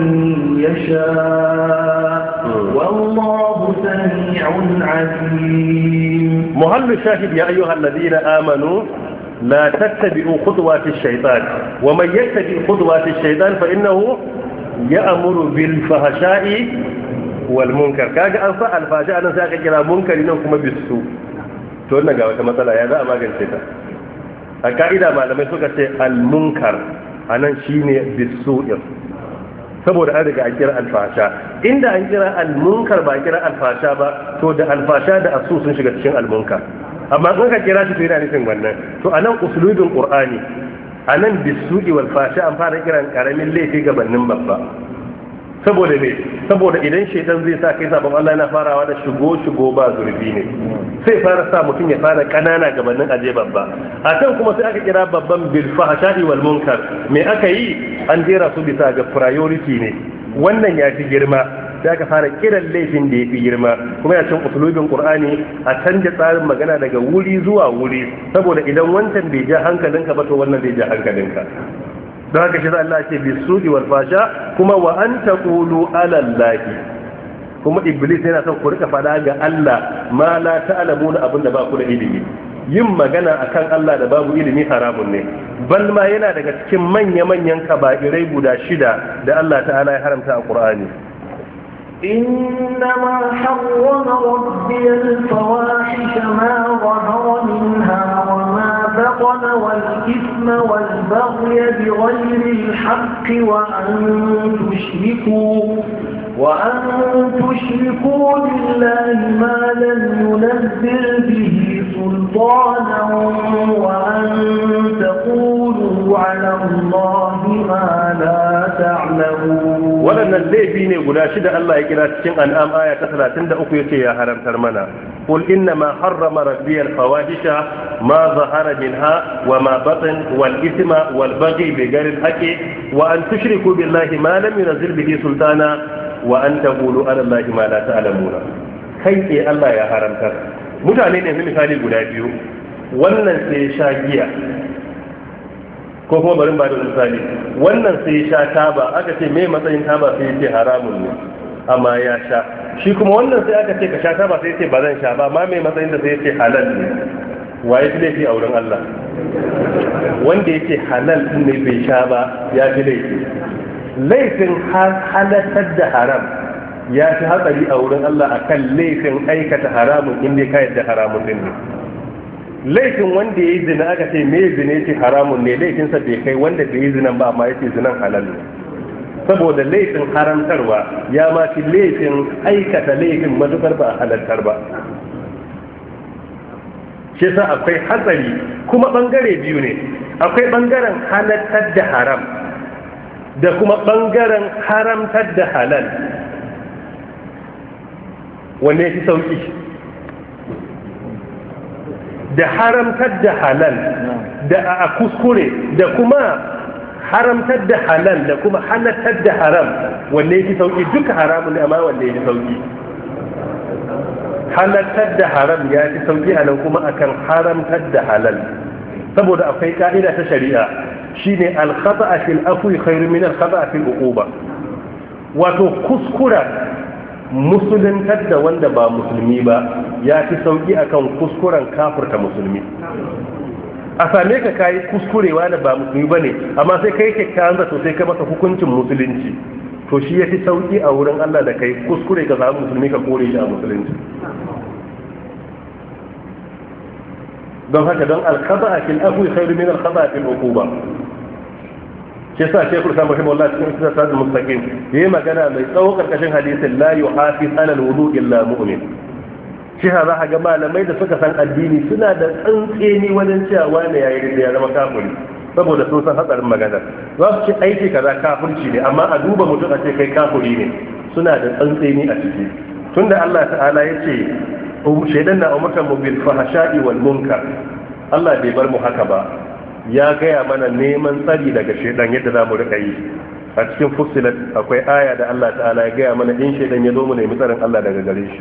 يشاء والله سميع عليم. محل الشاهد يا أيها الذين آمنوا لا تتبعوا خطوات الشيطان ومن يتبع خطوات الشيطان فإنه يأمر بالفحشاء والمنكر. كاجا أنفع الفحشاء أنا سأقول كلا منكر إنكم بالسوء. تقولنا قاوة مثلا يا ذا ما قلت القاعدة ما لم يسوك المنكر أنا شيني بالسوء saboda an riga an kira alfasha. Inda an kira almunkar ba kira alfasha ba, to da alfasha da asu sun shiga cikin almunkar. Amma in ka kira shi to yana nufin wannan. To anan usulubin qur'ani anan bisu'i wal fasha an fara kiran karamin laifi gabanin babba. Saboda me? Saboda idan shaitan zai sa kai sabon Allah yana farawa da shigo shigo ba zurfi ne, sai fara sa mutum ya fara kanana gabanin aje babba. A can kuma sai aka kira babban bil fahsha'i wal munkar. Me aka yi? An jera su bisa ga priority ne. Wannan ya fi girma, sai aka fara kiran laifin da ya fi girma. Kuma ya cin usulubin qur'ani a canja tsarin magana daga wuri zuwa wuri, saboda idan wancan bai ja hankalinka ba to wannan zai ja hankalinka. Don haka shi Allah ce bi su'i wal fasha, kuma wa an taqulu ala allahi, kuma iblis yana son ku rika fada ga Allah ma la ta'lamuna abinda ba ku da ilimi. Yin magana akan Allah da babu ilimi haramun ne, bal ma yana daga cikin manya-manyan kaba'irai guda shida da Allah ta'ala ya haramta a Qur'ani. إنما حرم ربي الفواحش ما ظهر منها وما بطن والإثم والبغي بغير الحق وأن تشركوا وأن تشركوا بالله ما لم ينزل به سلطانا وأن waɗannan laifi ne guda shida Allah ya kira cikin an'am aya ta talatin da uku yace ya haramtar mana qul inna ma harrama rabbi al fawahisha ma zahara minha wa ma batan wal ithma wal baghi bi ghairi al haqqi wa an tushriku billahi ma lam yunzil bihi sultana wa an taqulu ala allahi ma la ta'lamuna. Kai tsaye Allah ya haramtar. Mutane ne misali guda biyu, wannan sai sha giya ko kuma bari ba da misali, wannan sai sha taba, aka ce me matsayin taba sai ce haramun ne amma ya sha, shi kuma wannan sai aka ce ka sha taba sai ce ba zan sha ba amma me matsayin da sai ce halal ne. Waye fi laifi a wurin Allah? Wanda yake halal din ne bai sha ba ya fi laifi. Laifin halattar da haram ya fi hatsari a wurin Allah akan laifin aikata haramun inda ka yadda haramun din ne. Laifin wanda ya yi zina aka ce me zina ce haramun ne, laifinsa bai kai wanda bai yi zinan ba amma ya ce zinan halal ne, saboda laifin haramtarwa ya ma fi laifin aikata laifin matukar ba a halartar ba. shi sa akwai hatsari, kuma bangare biyu ne, akwai bangaren halartar da haram da kuma bangaren haramtar da halal. wanne ya fi sauki? Da haramtar da halal da a kuskure da kuma haramtar da halal da kuma halattar da haram, wanne ya fi sauki? Duka haramun ne amma wanne ya fi sauki? Halattar da haram ya fi sauki a nan kuma akan haramtar da halal, saboda akwai ka'ida ta shari'a shine al-khata'a fil afwi khairu min al-khata'a fil uquba. Wato kuskura musuluntar da wanda ba musulmi ba ya fi sauki akan kuskuren kafirta musulmi. A same ka kayi kuskurewa da ba musulmi ba ne amma sai kai kyakkyawan zato sai ka masa hukuncin musulunci, to shi ya fi sauki a wurin Allah da kai kuskure ka samu musulmi ka kore shi a musulunci. don haka don al-khata'a fil afwi khairu min al-khata'a fil uquba. shi yasa Sheikhul Islam rahimahullah cikin Siratal Mustaqim yayi magana mai tsawo karkashin hadisin la yuhafiz ala al-wudu illa mu'min. shi ha za ga malamai da suka san addini suna da tsantseni wajen cewa wani yayi da ya zama kafiri, saboda sun san hatsarin magana. Za su ce aiki kaza kafirci ne amma a duba mutum a ce kai kafiri ne, suna da tsantseni a ciki. Tunda Allah ta'ala ya ce shaidan na umurtan mu bil fahsha'i wal munkar, Allah bai bar mu haka ba, ya gaya mana neman tsari daga shaidan yadda za mu rika yi. A cikin Fussilat akwai aya da Allah ta'ala ya gaya mana in shaidan ya zo mu nemi tsarin Allah daga gare shi.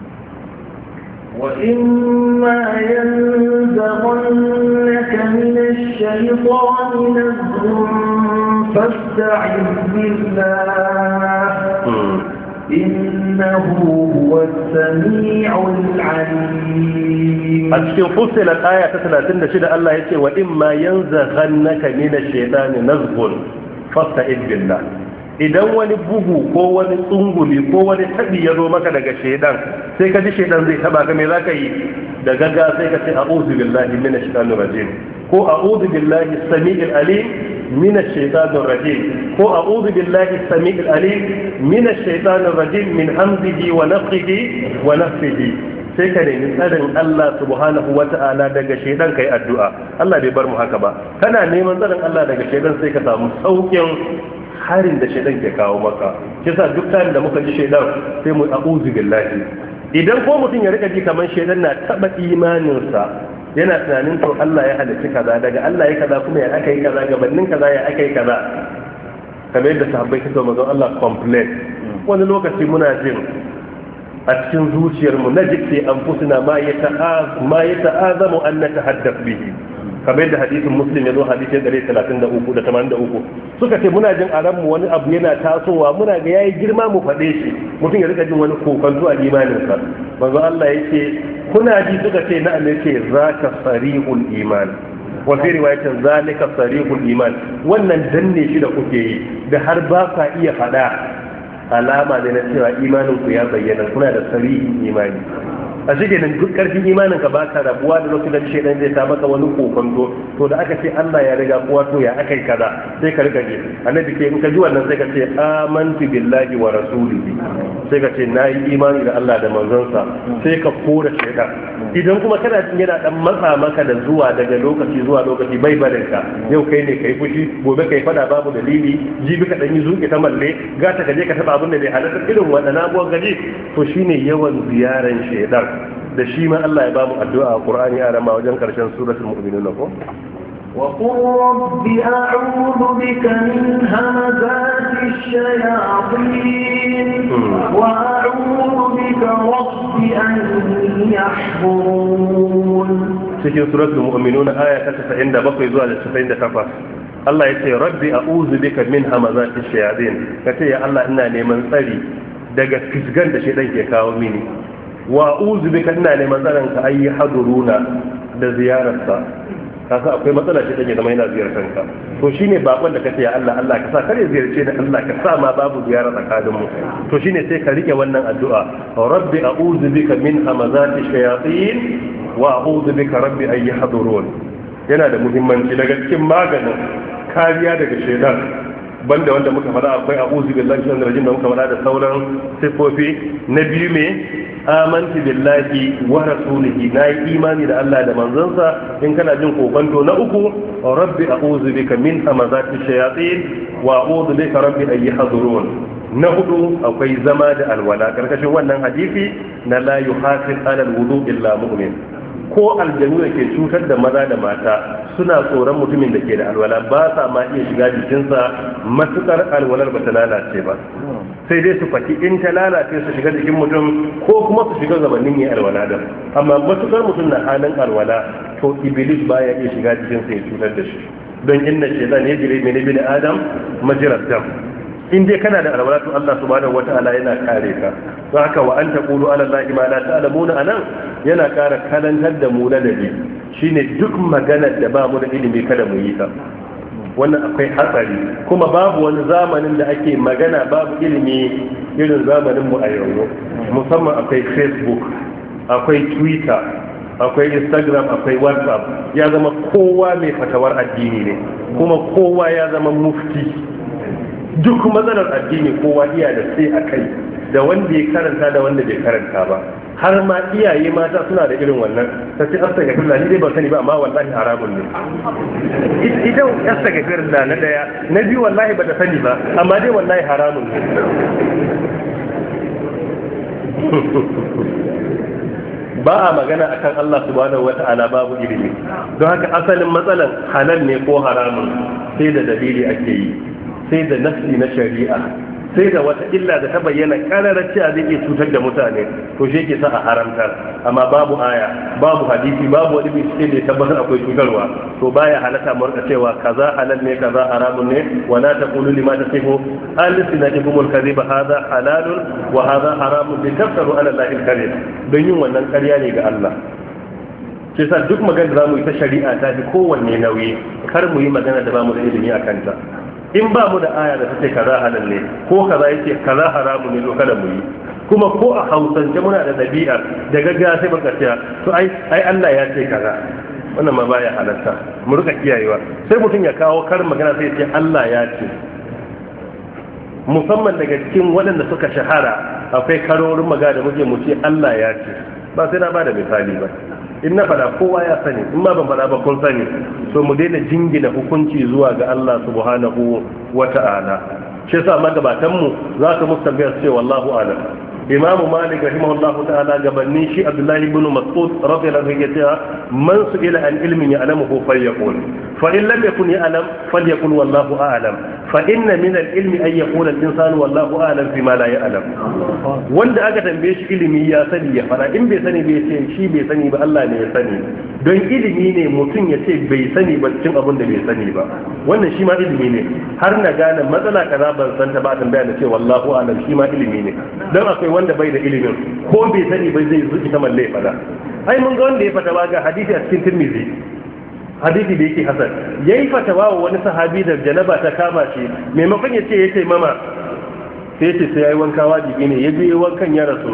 وَإِمَّا يَنزَغَنَّكَ مِنَ الشَّيْطَانِ نَزْغٌ فَاسْتَعِذْ بِاللَّهِ إِنَّهُ هُوَ السَّمِيعُ الْعَلِيمُ. A cikin Fussilat aya ta talatin da shida Allah ya ce wa imma yanzaghannaka min ash-shaytani nazghun fasta'id billah. Idan wani bugu ko wani tsunguli ko wani tabi ya zo maka daga shaidan, sai ka ji shaidan zai taba ka, me zaka yi? Da gagga sai ka ce a'udhu billahi minash shaitanir rajim, ko a'udhu billahi as-sami'il alim minash shaitanir rajim, ko a'udhu billahi as-sami'il alim minash shaitanir rajim min hamzihi wa nafthihi wa nafthihi. sai ka nemi tsarin Allah subhanahu wata'ala daga shaidan kai addu'a. Allah bai bar mu haka ba, kana neman tsarin Allah daga shaidan sai ka samu saukin harin da shaidan ke kawo maka. Kisa duk time da muka ji shaidan sai mu a'udhu billahi. Idan ko mutum ya rika ji kamar shaidan na taba imaninsa, yana tunanin to Allah ya halicci kaza, daga Allah ya kaza kuma ya aka yi kaza, gabanin kaza ya aka yi kaza, kamar yadda sahabbai suka manzo Allah complain. Wani lokaci muna jin a cikin zuciyarmu na jikse an fusina ma ya ta'azamu an na tahaddath bihi, kamar yadda hadisin Muslim ya zo hadisin ɗari talatin da uku da tamanin da uku, suka ce muna jin a ranmu wani abu yana tasowa, muna ga yayi girma mu faɗe shi, mutum ya rika jin wani kokonto a imaninsa. Manzo Allah yake kuna ji, suka ce na'am, yake zaka sarihul iman, wa fi riwayatin zalika sarihul iman. Wannan danne shi da kuke yi da har ba ka iya faɗa, alama ne na cewa imanin ku ya bayyana, kuna da sarihin imani. a shige nan duk karfin imanin ka baka rabuwa da lokacin da shedan zai ta maka wani kokonto to da aka ce Allah ya riga kowa to ya akai kaza sai ka riga ji annabi ke in ka ji wannan sai ka ce amantu billahi wa rasulihi sai ka ce nayi imani da Allah da manzonsa sai ka kora shedan idan kuma kana jin yana dan matsa maka da zuwa daga lokaci zuwa lokaci bai barin ka yau kai ne kai fushi gobe kai fada babu dalili jibi ka dan yi zuke ta malle gata ka je ka taba abin da bai halatta irin wadannan abubuwan gaji to shine yawan ziyaran shedan da shi ma Allah ya ba mu addu'a a Qur'ani a rama wajen karshen suratul mu'minun ko وقل رب أعوذ بك من همزات الشياطين وأعوذ بك رب أن يحضرون cikin suratul mu'minun aya ta tasa'in da bakwai zuwa da tasa'in da takwas Allah ya ce rabbi a'udhu bika min hamazati shayatin kace ya Allah ina neman tsari daga fisgan da shedan ke kawo mini wa a'udhu bika ina neman tsaron ka ayi haduruna da ziyararsa kasa akwai matsala ce take zama yana ziyartar ka to shine bakon da kace ya Allah Allah ka sa kare ziyarce da Allah ka sa ma babu ziyara tsakanin mu to shine sai ka rike wannan addu'a rabbi a'udhu bika min hamazati shayatin wa a'udhu bika rabbi an yahdurun yana da muhimmanci daga cikin maganin kariya daga shaytan banda wanda muka fara akwai a'udhu billahi minash rajim da muka fara da sauran sifofi na biyu me amantu billahi wa rasulihi nayi imani da Allah da manzansa in kana jin kokonto na uku rabbi a'udhu bika min hamazati shayatin wa a'udhu bika rabbi an yahdurun na hudu akwai zama da alwala karkashin wannan hadisi na la yuhafiz ala alwudu illa mu'min ko aljanu da ke cutar da maza da mata suna tsoron mutumin da ke da alwala ba sa ma iya shiga jikinsa matukar alwalar ba ta lalace ba sai dai su faki in ta lalace su shiga jikin mutum ko kuma su shiga gabanin yi alwala da amma matukar mutum na halin alwala to iblis baya iya shiga jikinsa ya cutar da shi don inna shaytan yajri min ibni adam majrad dam in dai kana da alwala to Allah subhanahu wataala yana kare ka don haka wa anta qulu ala allahi ma la ta'lamuna anan yana kara kalantar da mu ladabi shine duk maganar da ba mu da ilimi kada mu yi ta wannan akwai hatsari kuma babu wani zamanin da ake magana babu ilimi irin zamanin mu a yau musamman akwai Facebook akwai Twitter akwai Instagram akwai WhatsApp ya zama kowa mai fatawar addini ne kuma kowa ya zama mufti duk matsalar addini kowa iya da sai a kai da wanda ya karanta da wanda bai karanta ba har ma iyaye mata suna da irin wannan ta ce asta gafirla ni dai ba sani ba amma wallahi haramun ne ita asta gafirla na daya na biyu wallahi ba ta sani ba amma dai wallahi haramun ne ba a magana akan Allah subhanahu wata'ala babu ilimi don haka asalin matsalan halal ne ko haramun sai da dalili ake yi sai da nafsi na shari'a sai da wata illa da ta bayyana kararar cewa zai iya cutar da mutane to shi ke sa a haramtar amma babu aya babu hadisi babu wani bincike da ya tabbatar akwai cutarwa to baya halatta mu rika cewa kaza halal ne kaza haramun ne wa la taqulu lima tasifu alsinatukum alkadhiba hadha halalun wa hadha haramun li taftaru ala allahi alkadhib don yin wannan ƙarya ne ga Allah sai sa duk magana da zamu yi ta shari'a ta fi kowanne nauyi kar mu yi magana da bamu da ilimi akan ta in ba mu da aya da take kaza halal ne ko kaza yake kaza haramu ne to kada mu yi kuma ko a hausance muna da dabi'a da gaggawa sai baka ce to ai ai Allah ya ce kaza wannan ma baya halatta mu rika kiyayewa sai mutum ya kawo kar magana sai ya ce Allah ya ce musamman daga cikin waɗanda suka shahara akwai karorin magana da muke mu ce Allah ya ce ba sai na bada misali ba in na fada kowa ya sani in ma ban fada ba kun sani so mu daina jingina hukunci zuwa ga Allah subhanahu wata'ala shi yasa magabatan mu za ka musu tambaya ce wallahu a'lam imam malik rahimahullahu ta'ala gabanin shi abdullahi ibn mas'ud radiyallahu anhu yace man su'ila an ilmin ya'lamuhu falyaqul fa in lam yakun ya'lam falyaqul wallahu a'lam fa inna min al-ilmi an yaqula al-insanu wallahu a'lam fi ma la ya'lam wanda aka tambaye shi ilimi ya sani ya fara in bai sani bai ce shi bai sani ba Allah ne ya sani don ilimi ne mutum ya ce bai sani ba cikin abin da bai sani ba wannan shi ma ilimi ne har na gane matsala kaza ban san ta ba tambaya na ce wallahu a'lam shi ma ilimi ne dan akwai wanda bai da ilimin ko bai sani bai zai zuci ta malle fada ai mun ga wanda ya fatawa ga hadisi a cikin Tirmidhi hadisi da yake hasan yayi fatawa wa wani sahabi da janaba ta kama shi maimakon ya ce yace mama sai yace sai yayi wanka wajibi ne yaje wankan ya rasu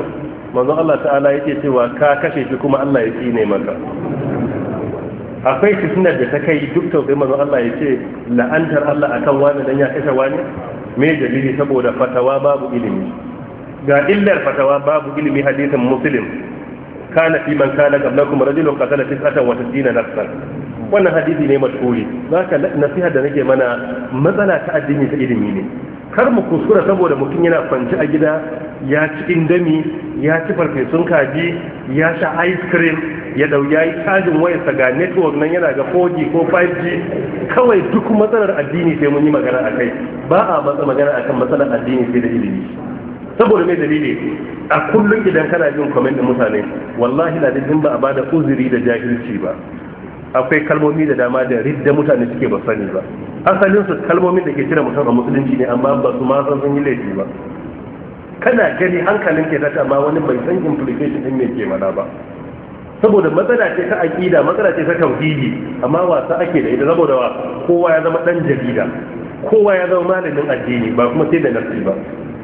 manzon Allah ta'ala yake cewa ka kashe shi kuma Allah ya tsine maka. Akwai fitinar da ta kai duk tausayi manzon Allah ya ce la'antar Allah akan wani dan ya kashe wani, me dalili? Saboda fatawa babu ilimi. Ga illar fatawa babu ilimi, hadisin Muslim, kana fi man kana qablakum rajulun qatala tis'atan wa tis'ina nafsan. Wannan hadisi ne mashhuri. Zaka nasiha da nake mana, matsala ta addini ta ilimi ne. Kar mu kuskura saboda mutum yana kwanci a gida ya ci indami, ya ci farfesun kaji, ya sha ice cream, ya dau ya yi cajin wayarsa ga network nan yana ga four G ko five G, kawai duk matsalar addini sai mun yi magana a kai. Ba a matsa magana akan matsalar addini sai da ilimi. Saboda mai dalili, a kullum idan kana jin comment din mutane, wallahi na da ba a bada uzuri da jahilci ba. Akwai kalmomi da dama da ridda mutane suke ba sani ba. Asalin su kalmomin da ke cire mutum a musulunci ne, amma ba su ma san sun yi laifi ba. Kana gani hankalin ke tashi, amma wani bai san implication din me ke mana ba. Saboda matsala ce ta aqida, matsala ce ta tauhidi, amma wasa ake da ita saboda wa kowa ya zama dan jarida, kowa ya zama malamin addini, ba kuma sai da nafsi ba.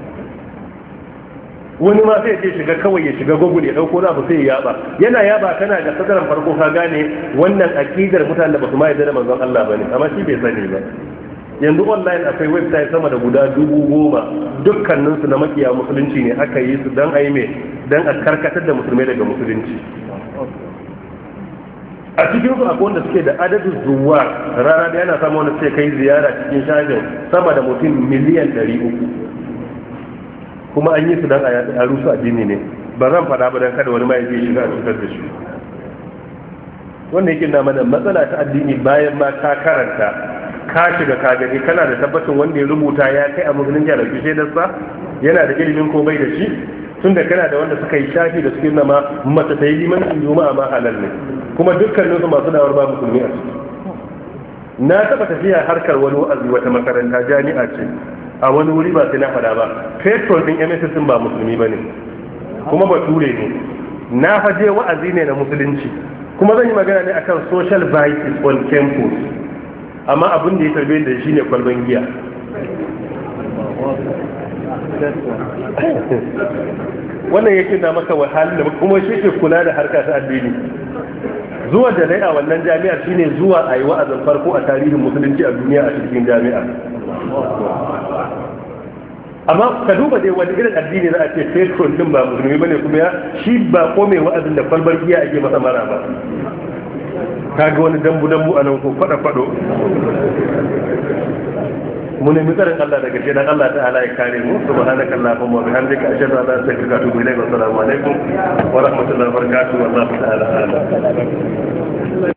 Wani ma sai ya shiga kawai ya shiga google ya dauko na abu sai ya yaba, yana yaba kana ga sadaran farko ka gane wannan aqidar mutanen da basu ma yarda da manzon Allah bane, amma shi bai sani ba. Yanzu online akwai website sama da guda dubu goma, dukkanin su na makiya musulunci ne, aka yi su dan ayi me dan a karkatar da musulmai daga musulunci. A cikin su akwai wanda suke da adadin zuwa rana da yana samu wanda suke kai ziyara cikin shafin sama da mutum miliyan ɗari uku. Kuma an yi su don a rusu addini ne, ba zan faɗa ba don kada wani mai zai shiga a cutar da shi. Wanda yake na mana matsala ta addini, bayan ma ka karanta ka shiga ka gani kana da tabbacin wanda ya rubuta ya kai a musulunci da dauki shaidarsa, yana da ilimin ko bai da shi, tun da kana da wanda suka yi shafi da suke nama mace ta yi limancin juma'a ma halal ne, kuma dukkanin su masu dawar ba musulmi a ciki. Na taɓa tafiya harkar wani wa'azi wata makaranta, jami'a ce a wani wuri, ba sai na faɗa ba, petrol ɗin M S S ba musulmi ba ne, kuma ba ture ne. Na faje wa'azi ne na musulunci, kuma zan yi magana ne akan social vices on campus, amma abin da ya tarbe da shi ne kwalban giya. Wannan yake na maka wahalin da kuma shi ke kula da harka ta addini. Zuwa da a wannan jami'ar shine zuwa a yi wa'azin farko a tarihin musulunci a duniya a cikin jami'a. Amma ka duba dai wani irin addini za a ce petrol din ba musulmi bane, kuma ya shi ba ko mai wa'azin da kwalbar giya ake masa mara ba. Kaga wani dambu dambu a nan ko fada fado. Mu nemi tsarin Allah daga shi dan Allah ta'ala ya kare mu. Subhanaka Allahumma wa bihamdika ashhadu an la ilaha illa anta astaghfiruka wa atubu ilayk. Wa assalamu alaikum wa rahmatullahi wa barakatuh. Wallahu ta'ala a'lam.